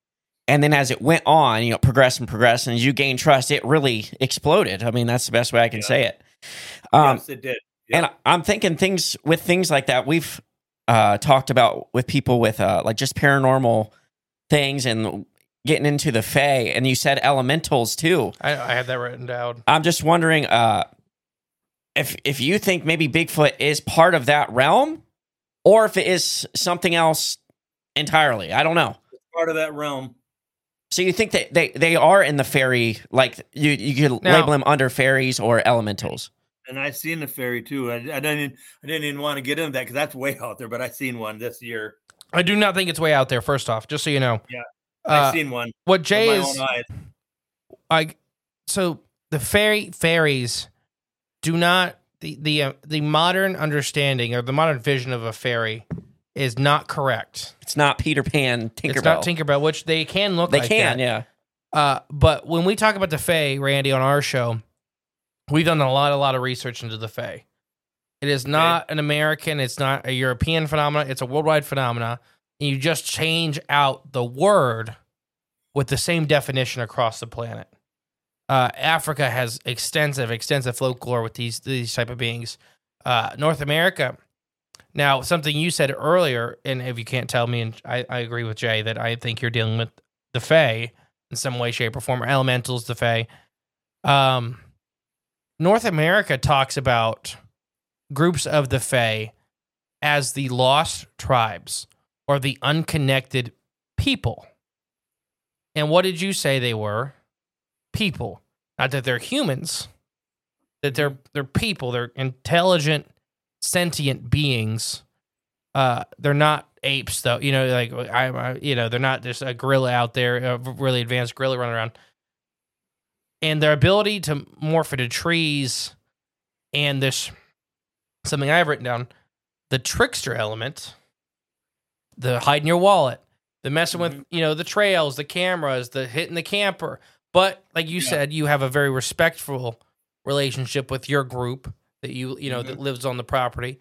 And then as it went on, you know, progressed and progressed, and as you gain trust, it really exploded. I mean, that's the best way I can
Yeah.
say it. Um,
yes, it did.
And I'm thinking things with things like that. We've uh, talked about with people with uh, like just paranormal things and getting into the Fae. And you said elementals too.
I, I had that written down.
I'm just wondering uh, if if you think maybe Bigfoot is part of that realm, or if it is something else entirely. I don't know.
It's part of that realm.
So you think that they, they are in the fairy, like you you could
Now-
label them under fairies or elementals.
And I seen the fairy too. I, I didn't. I didn't even want to get into that because that's way out there. But I seen one this year.
I do not think it's way out there. First off, just so you know.
Yeah,
Uh,
I seen one.
what Jay
with my
is
own eyes.
like, so the fairy fairies do not the the uh, the modern understanding or the modern vision of a fairy is not correct.
It's not Peter Pan, Tinkerbell.
It's not Tinkerbell, which they can look
They
like
can,
that.
yeah.
Uh, but when we talk about the Fae, Randy, on our show, we've done a lot, a lot of research into the Fae. It is not an American, it's not a European phenomenon, it's a worldwide phenomenon. And you just change out the word with the same definition across the planet. Uh, Africa has extensive, extensive folklore with these these type of beings. Uh, North America, now something you said earlier, and if you can't tell me, and I, I agree with Jay that I think you're dealing with the Fae in some way, shape, or form, or elementals, the Fae. Um, North America talks about groups of the Fae as the lost tribes or the unconnected people. And what did you say they were? People. Not that they're humans, that they're they're people. They're intelligent, sentient beings. Uh, they're not apes, though. You know, like I, I you know, they're not just a gorilla out there, a really advanced gorilla running around. And their ability to morph into trees, and this something I've written down, the trickster element, the hiding your wallet, the messing
Mm-hmm.
with, you know, the trails, the cameras, the hitting the camper. But like you
Yeah.
said, you have a very respectful relationship with your group that you, you know,
Mm-hmm.
that lives on the property.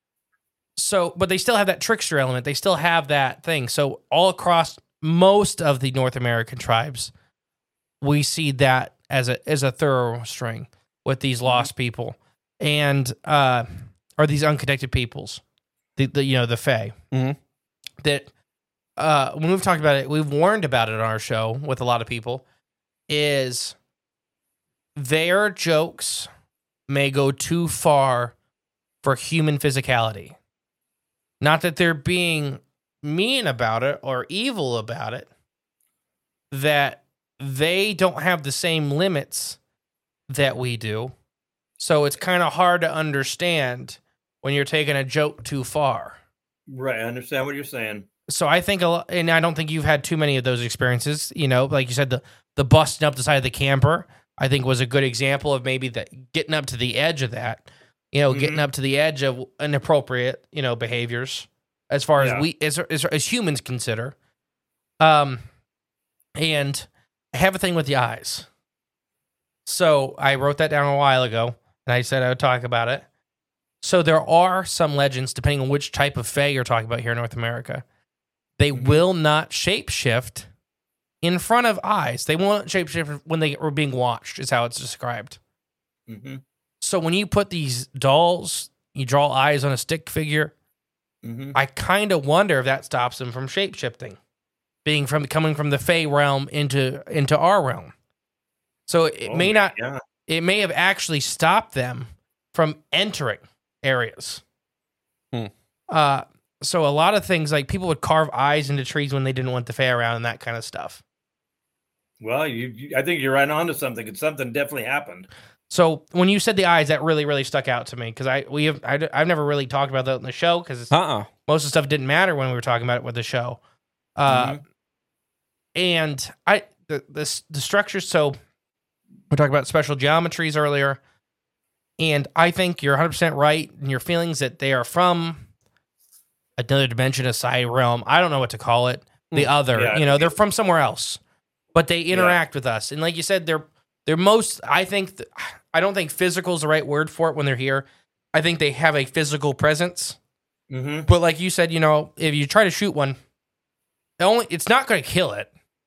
So, but they still have that trickster element. They still have that thing. So all across most of the North American tribes, we see that as a as a thorough string with these lost people and uh, or these unconnected peoples, the, the you know the Fae.
Mhm.
That uh, when we've talked about it, we've warned about it on our show with a lot of people. Is their jokes may go too far for human physicality. Not that they're being mean about it or evil about it, that they don't have the same limits that we do. So it's kind of hard to understand when you're taking a joke too far.
Right, I understand what you're saying.
So I think a lot, and I don't think you've had too many of those experiences. You know, like you said, the the busting up the side of the camper, I think was a good example of maybe that getting up to the edge of that. You know,
Mhm.
getting up to the edge of inappropriate, you know, behaviors as far
Yeah.
as we as, as as humans consider. Um, and I have a thing with the eyes. So I wrote that down a while ago, and I said I would talk about it. So there are some legends, depending on which type of Fae you're talking about here in North America. They
Mhm.
will not shapeshift in front of eyes. They won't shapeshift when they are being watched, is how it's described.
Mm-hmm.
So when you put these dolls, you draw eyes on a stick figure,
Mm-hmm.
I kind of wonder if that stops them from shapeshifting, being from coming from the Fae realm into into our realm. So it
Oh,
may not.
yeah.
It may have actually stopped them from entering areas.
Hmm.
Uh, so a lot of things, like people would carve eyes into trees when they didn't want the Fae around and that kind of stuff.
Well, you, you, I think you're right on to something. It's something definitely happened.
So when you said the eyes, that really, really stuck out to me because I we have I, I've never really talked about that in the show because
Uh-uh.
most of the stuff didn't matter when we were talking about it with the show. Uh,
Mhm.
And I the the, the structure. So we talked about special geometries earlier, and I think you're one hundred percent right in your feelings that they are from another dimension, a side realm. I don't know what to call it. The other,
Yeah.
you know, they're from somewhere else, but they interact with us. And like you said, they're they're most. I think th- I don't think physical is the right word for it when they're here. I think they have a physical presence.
Mm-hmm.
But like you said, you know, if you try to shoot one, it only it's not going to kill it.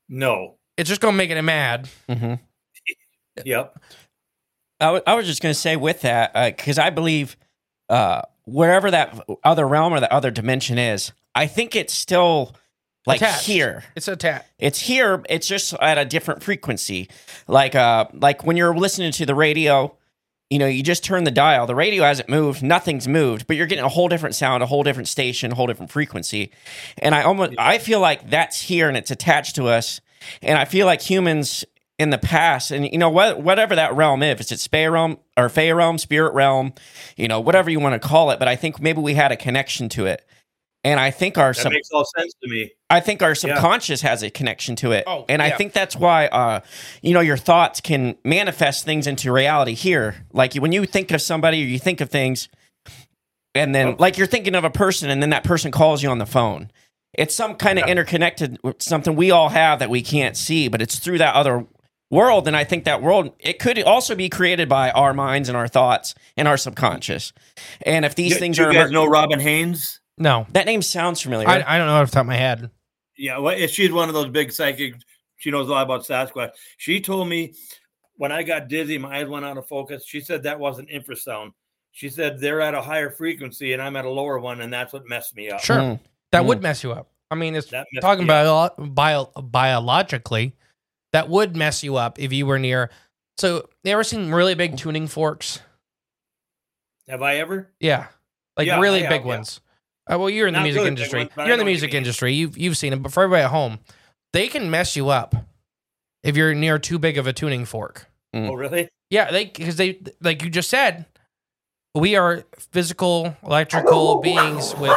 No.
It's just going to make it mad.
Mm-hmm.
Yep.
I, w- I was just going to say with that, because uh, I believe uh, wherever that other realm or that other dimension is, I think it's still like
Attached.
here.
It's attached.
It's here. It's just at a different frequency. Like uh, like when you're listening to the radio, you know, you just turn the dial. The radio hasn't moved. Nothing's moved, but you're getting a whole different sound, a whole different station, a whole different frequency. And I almost, I feel like that's here and it's attached to us. And I feel like humans in the past, and you know, what, whatever that realm is, if it's Fey realm or Fey realm, spirit realm, you know, whatever you want to call it. But I think maybe we had a connection to it. And I think our
that
sub-
makes all sense to me.
I think our subconscious yeah. has a connection to it.
Oh,
and
yeah.
I think that's why, uh, you know, your thoughts can manifest things into reality here. Like when you think of somebody or you think of things, and then oh. like you're thinking of a person and then that person calls you on the phone. It's some kind of yeah. interconnected, something we all have that we can't see, but it's through that other world. And I think that world, it could also be created by our minds and our thoughts and our subconscious. And if these
you,
things
you
are...
You guys know Robin Haynes?
No.
That name sounds familiar.
I, I don't know off the top of my head.
Yeah, well, she's one of those big psychics. She knows a lot about Sasquatch. She told me when I got dizzy, my eyes went out of focus. She said that wasn't infrasound. She said they're at a higher frequency and I'm at a lower one, and that's what messed me up.
Sure.
Mm.
That
Mm.
would mess you up. I mean, it's talking about bio, bio, biologically, that would mess you up if you were near. So, you ever seen really big tuning forks?
Have I ever?
Yeah. Like
yeah,
really
have,
big
yeah.
ones. Uh, well, you're in the
Not
music
really
industry.
ones,
You're in the music industry. You've you've seen it, but for everybody at home, they can mess you up if you're near too big of a tuning fork.
Mm.
Oh, really?
Yeah, they because they like you just said, we are physical, electrical beings with.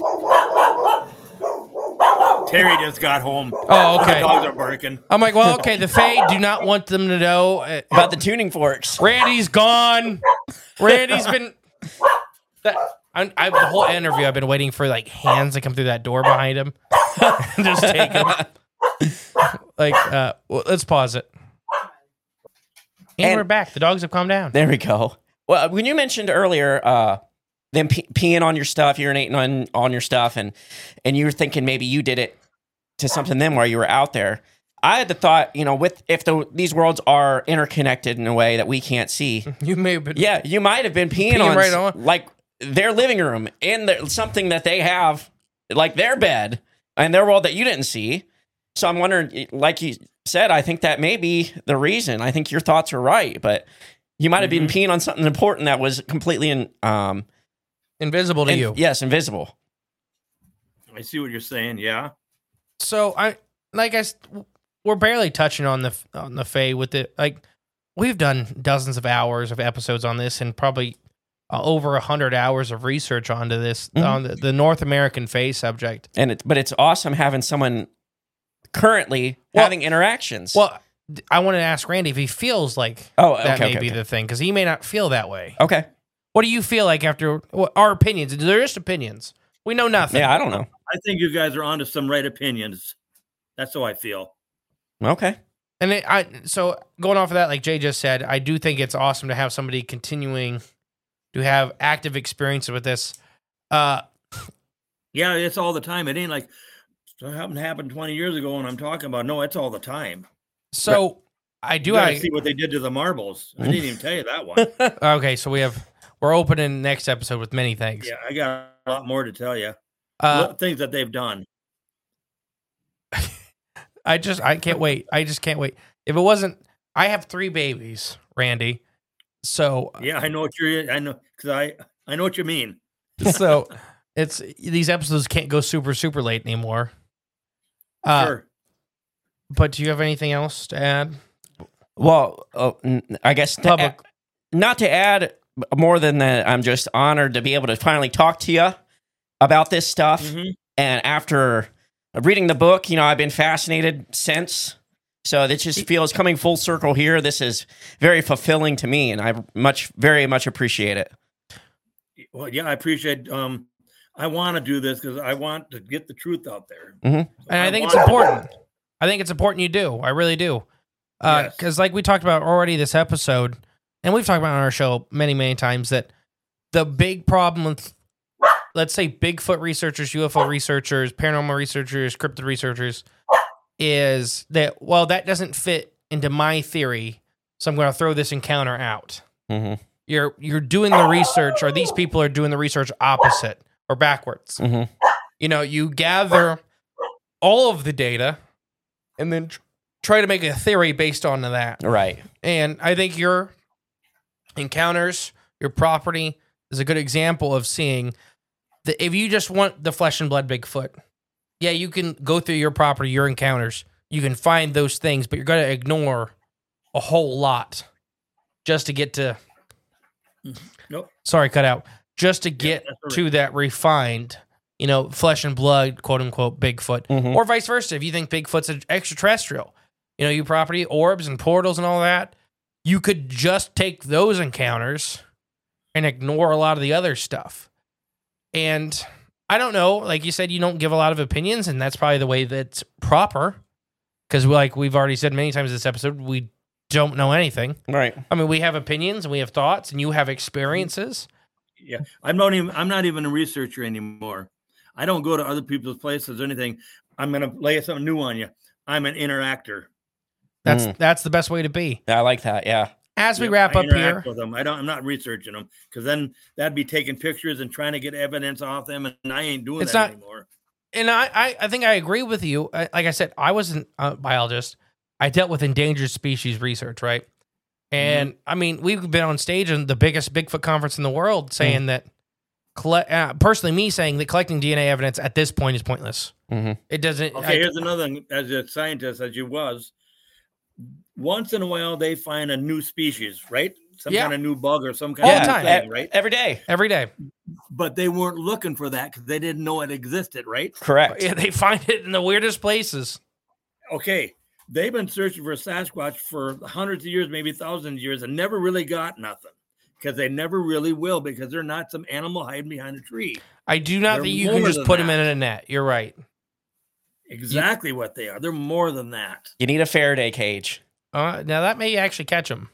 Terry just got home.
Oh, okay.
The dogs are barking.
I'm like, well, okay. The Fae do not want them to know uh,
about the tuning forks.
Randy's gone. Randy's been. That, I, I, the whole interview, I've been waiting for like hands to come through that door behind him, and just take him. Like, uh, well, let's pause it. And, and we're back. The dogs have calmed down.
There we go. Well, when you mentioned earlier, uh, them pe- peeing on your stuff, urinating on on your stuff, and and you were thinking maybe you did it to something then while you were out there. I had the thought, you know, with if the, these worlds are interconnected in a way that we can't see,
you may have been.
Yeah, you might have been peeing,
peeing
on,
right on
like their living room in the, something that they have, like their bed and their world that you didn't see. So I'm wondering, like you said, I think that may be the reason. I think your thoughts are right, but you might have mm-hmm. been peeing on something important that was completely in, um,
invisible to
in,
you.
Yes, invisible.
I see what you're saying. Yeah.
So I like I we're barely touching on the on the Fae with it. Like we've done dozens of hours of episodes on this, and probably uh, over a hundred hours of research onto this mm-hmm. on the, the North American Fae subject.
And it, but it's awesome having someone currently well, having interactions.
Well, I wanted to ask Randy if he feels like
oh, okay,
that may
okay,
be
okay.
the thing, because he may not feel that way.
Okay.
What do you feel like after well, our opinions? They're just opinions. We know nothing.
Yeah, I don't know.
I think you guys are onto some right opinions. That's how I feel.
Okay.
And it, I so going off of that, like Jay just said, I do think it's awesome to have somebody continuing to have active experience with this. Uh,
yeah, it's all the time. It ain't like something happened twenty years ago and I'm talking about. No, it's all the time.
So right. I do.
I
I
see what they did to the marbles. I didn't even tell you that one.
Okay, so we have we're opening next episode with many things.
Yeah, I got a lot more to tell you.
Uh,
things that they've done.
I just I can't wait. I just can't wait. If it wasn't, I have three babies, Randy. So
yeah, I know what you're. I know because I I know what you mean.
So it's these episodes can't go super super late anymore. Uh,
sure.
But do you have anything else to add?
Well, uh, I guess to add, not to add more than that. I'm just honored to be able to finally talk to you about this stuff.
Mm-hmm.
And after reading the book, you know, I've been fascinated since. So it just feels coming full circle here. This is very fulfilling to me, and I much, very much appreciate it.
Well, yeah, I appreciate. Um, I want to do this because I want to get the truth out there,
mm-hmm.
and I, I think it's important. I think it's important you do. I really do, because uh, yes. like we talked about already this episode, and we've talked about on our show many, many times that the big problem with, let's say, Bigfoot researchers, U F O researchers, paranormal researchers, cryptid researchers, is that, well, that doesn't fit into my theory, so I'm going to throw this encounter out.
Mm-hmm.
You're you're doing the research, or these people are doing the research opposite or backwards.
Mm-hmm.
You know, you gather all of the data and then tr- try to make a theory based on that.
Right.
And I think your encounters, your property is a good example of seeing that if you just want the flesh and blood Bigfoot, yeah, you can go through your property, your encounters, you can find those things, but you're going to ignore a whole lot just to get to,
Nope.
sorry, cut out, just to get
that's all right.
to that refined, you know, flesh and blood, quote unquote, Bigfoot,
Mhm.
or vice versa. If you think Bigfoot's an extraterrestrial, you know, your property, orbs and portals and all that, you could just take those encounters and ignore a lot of the other stuff. And I don't know, like you said, you don't give a lot of opinions, and that's probably the way that's proper. Because, like we've already said many times in this episode, we don't know anything.
Right.
I mean, we have opinions and we have thoughts, and you have experiences.
Yeah, I'm not even. I'm not even a researcher anymore. I don't go to other people's places or anything. I'm going to lay something new on you. I'm an interactor.
That's
Mm.
that's the best way to be.
I like that. Yeah.
As we
Yep,
wrap
I
up
interact
here,
with them. I don't. I'm not researching them because then that'd be taking pictures and trying to get evidence off them, and I ain't doing
It's
that
not-
anymore.
and I, I, I think I agree with you. I, like I said, I wasn't a biologist. I dealt with endangered species research, right? And I mean, we've been on stage in the biggest Bigfoot conference in the world saying that, colle- uh, personally, me saying that collecting D N A evidence at this point is pointless.
Mm-hmm.
It doesn't.
Okay,
I-
here's another thing. As a scientist, as you was, once in a while they find a new species, right? Some
Yeah.
kind of new bug or some kind
All
of
the
new
time.
thing, right?
Every day.
every day.
But they weren't looking for that because they didn't know it existed, right?
Correct.
Yeah, they find it in the weirdest places.
Okay, they've been searching for Sasquatch for hundreds of years, maybe thousands of years, and never really got nothing because they never really will because they're not some animal hiding behind a tree.
I do not
They're
think you can
more
just
than
put them
that.
in a net. You're right.
Exactly what they are. They're more than that.
You need a Faraday cage.
Uh, now that may actually catch them.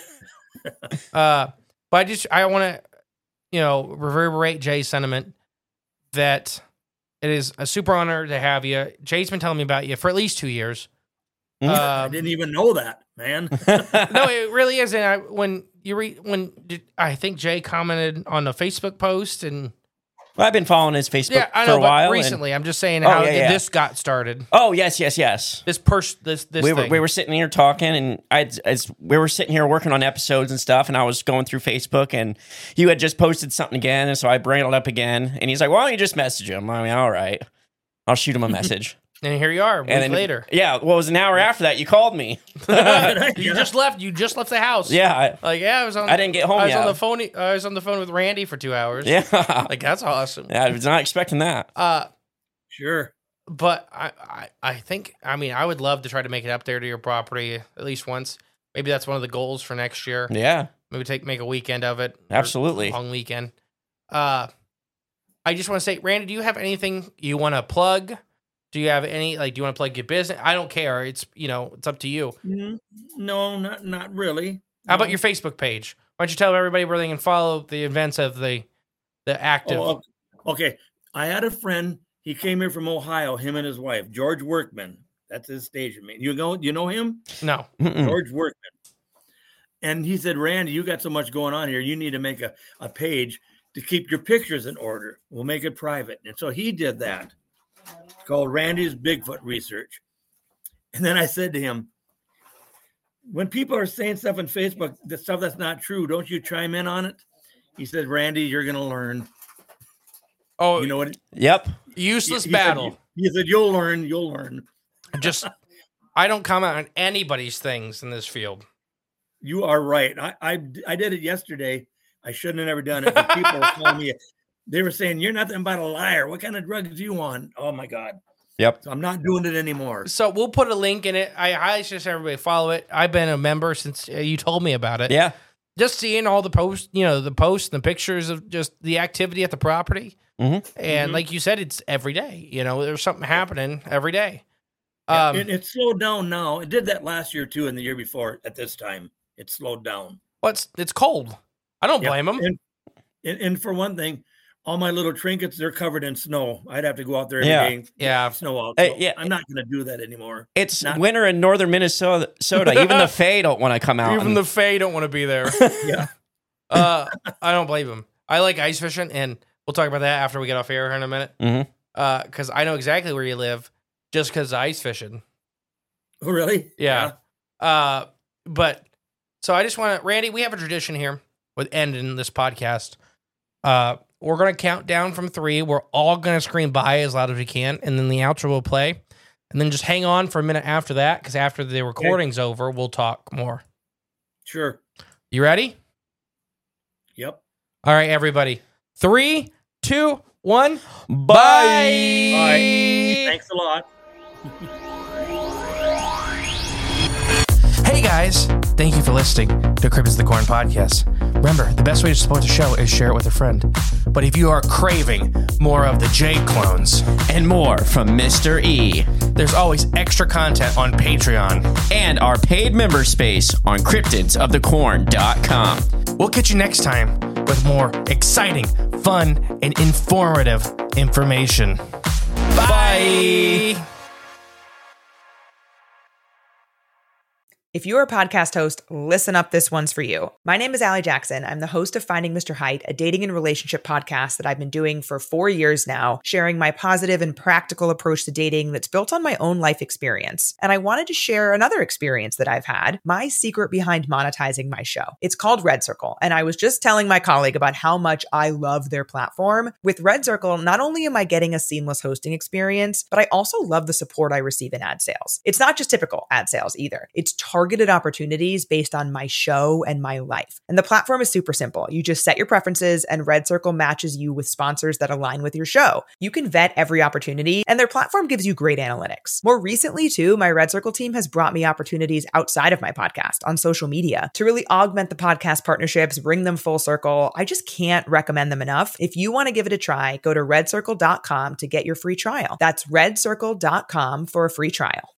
uh, but I just I want to, you know, reverberate Jay's sentiment that it is a super honor to have you. Jay's been telling me about you for at least two years.
I
Um,
didn't even know that, man.
no, it really is. And I, when you read, when did, I think Jay commented on a Facebook post, and
Well, I've been following his Facebook
yeah, I
for
know.
a
But
while. and-
recently, I'm just saying
Oh,
how
yeah, yeah.
this got started.
oh yes, yes, yes.
This pers- this this
we were
thing.
we were sitting here talking, and I as we were sitting here working on episodes and stuff, and I was going through Facebook, and you had just posted something again, and so I bring it up again, and he's like, "Why don't you just message him?" I mean, all right, I'll shoot him a message.
and here you are, a week
and then
later.
yeah, well, it was an hour after that you called me.
You just left. You just left the house.
Yeah, I,
Like yeah, I was on.
I didn't get home
I was
yet.
on the phone. I was on the phone with Randy for two hours.
yeah,
Like that's awesome.
yeah. I was not expecting that.
Uh,
Sure.
but I, I, I think I mean I would love to try to make it up there to your property at least once. Maybe that's one of the goals for next year.
Yeah,
Maybe take make a weekend of it. or
Absolutely.
a long weekend. Uh, I just want to say, Randy, do you have anything you want to plug? Do you have any like? Do you want to plug your business? I don't care. It's you know it's up to you.
Mm, No, not not really.
How about
No.
your Facebook page? Why don't you tell everybody where they can follow the events of the the active?
Oh, okay. I had a friend. He came here from Ohio. Him and his wife, George Workman. That's his station man. You know, you know him,
No,
Mm-mm.
George Workman. And he said, "Randy, you got so much going on here. You need to make a, a page to keep your pictures in order. We'll make it private." And so he did that. It's called Randy's Bigfoot Research. And then I said to him, when people are saying stuff on Facebook, the stuff that's not true, don't you chime in on it? He said, "Randy, you're going to learn."
oh,
You know what?
Yep.
useless
he
battle.
Said, he said, "You'll learn. You'll learn."
Just I don't comment on anybody's things in this field.
You are right. I, I I did it yesterday. I shouldn't have never done it. But people were calling me. They were saying, "You're nothing but a liar. What kind of drugs do you on?" Oh my God.
Yep.
So I'm not doing it anymore.
So we'll put a link in it. I highly suggest everybody follow it. I've been a member since uh, you told me about it.
Yeah.
Just seeing all the posts, you know, the posts and the pictures of just the activity at the property.
Mhm.
And
Mhm.
like you said, it's every day. You know, there's something happening every day.
Yeah,
Um,
it, it slowed down now. It did that last year too, and the year before. At this time, it slowed down.
well, it's, it's cold. I don't
Yeah,
blame them.
And, and, and for one thing, all my little trinkets, they're covered in snow. I'd have to go out there every
Yeah.
day and get
Yeah.
snow out.
Uh,
So
yeah.
I'm not going to do that anymore.
It's
Not-
winter in northern Minnesota. Soda. Even the Fae don't want to come out.
Even
and-
the Fae don't want to be there.
Yeah.
uh, I don't blame him. I like ice fishing, and we'll talk about that after we get off air here in a minute.
Mhm.
Uh, because I know exactly where you live, just because of ice fishing.
Oh, really?
Yeah. Uh, but so I just want to, Randy, we have a tradition here with ending this podcast. Uh, we're going to count down from three. We're all going to scream bye as loud as we can, and then the outro will play. And then just hang on for a minute after that, because after the recording's over, we'll talk more.
Sure.
You ready?
Yep.
All right, everybody. Three, two, one.
Bye.
All right. Thanks a lot.
Hey guys, thank you for listening to Cryptids of the Corn podcast. Remember, the best way to support the show is share it with a friend. But if you are craving more of the J clones
And more from Mister E.
there's always extra content on Patreon.
And our paid member space on cryptids of the corn dot com.
We'll catch you next time with more exciting, fun, and informative information. Bye. Bye.
If you're a podcast host, listen up. This one's for you. My name is Allie Jackson. I'm the host of Finding Mister Height, a dating and relationship podcast that I've been doing for four years now, sharing my positive and practical approach to dating that's built on my own life experience. And I wanted to share another experience that I've had, my secret behind monetizing my show. It's called Red Circle. And I was just telling my colleague about how much I love their platform. With Red Circle, not only am I getting a seamless hosting experience, but I also love the support I receive in ad sales. It's not just typical ad sales either. It's targeted opportunities based on my show and my life. And the platform is super simple. You just set your preferences and Red Circle matches you with sponsors that align with your show. You can vet every opportunity and their platform gives you great analytics. More recently too, my Red Circle team has brought me opportunities outside of my podcast on social media to really augment the podcast partnerships, bring them full circle. I just can't recommend them enough. If you want to give it a try, go to red circle dot com to get your free trial. That's red circle dot com for a free trial.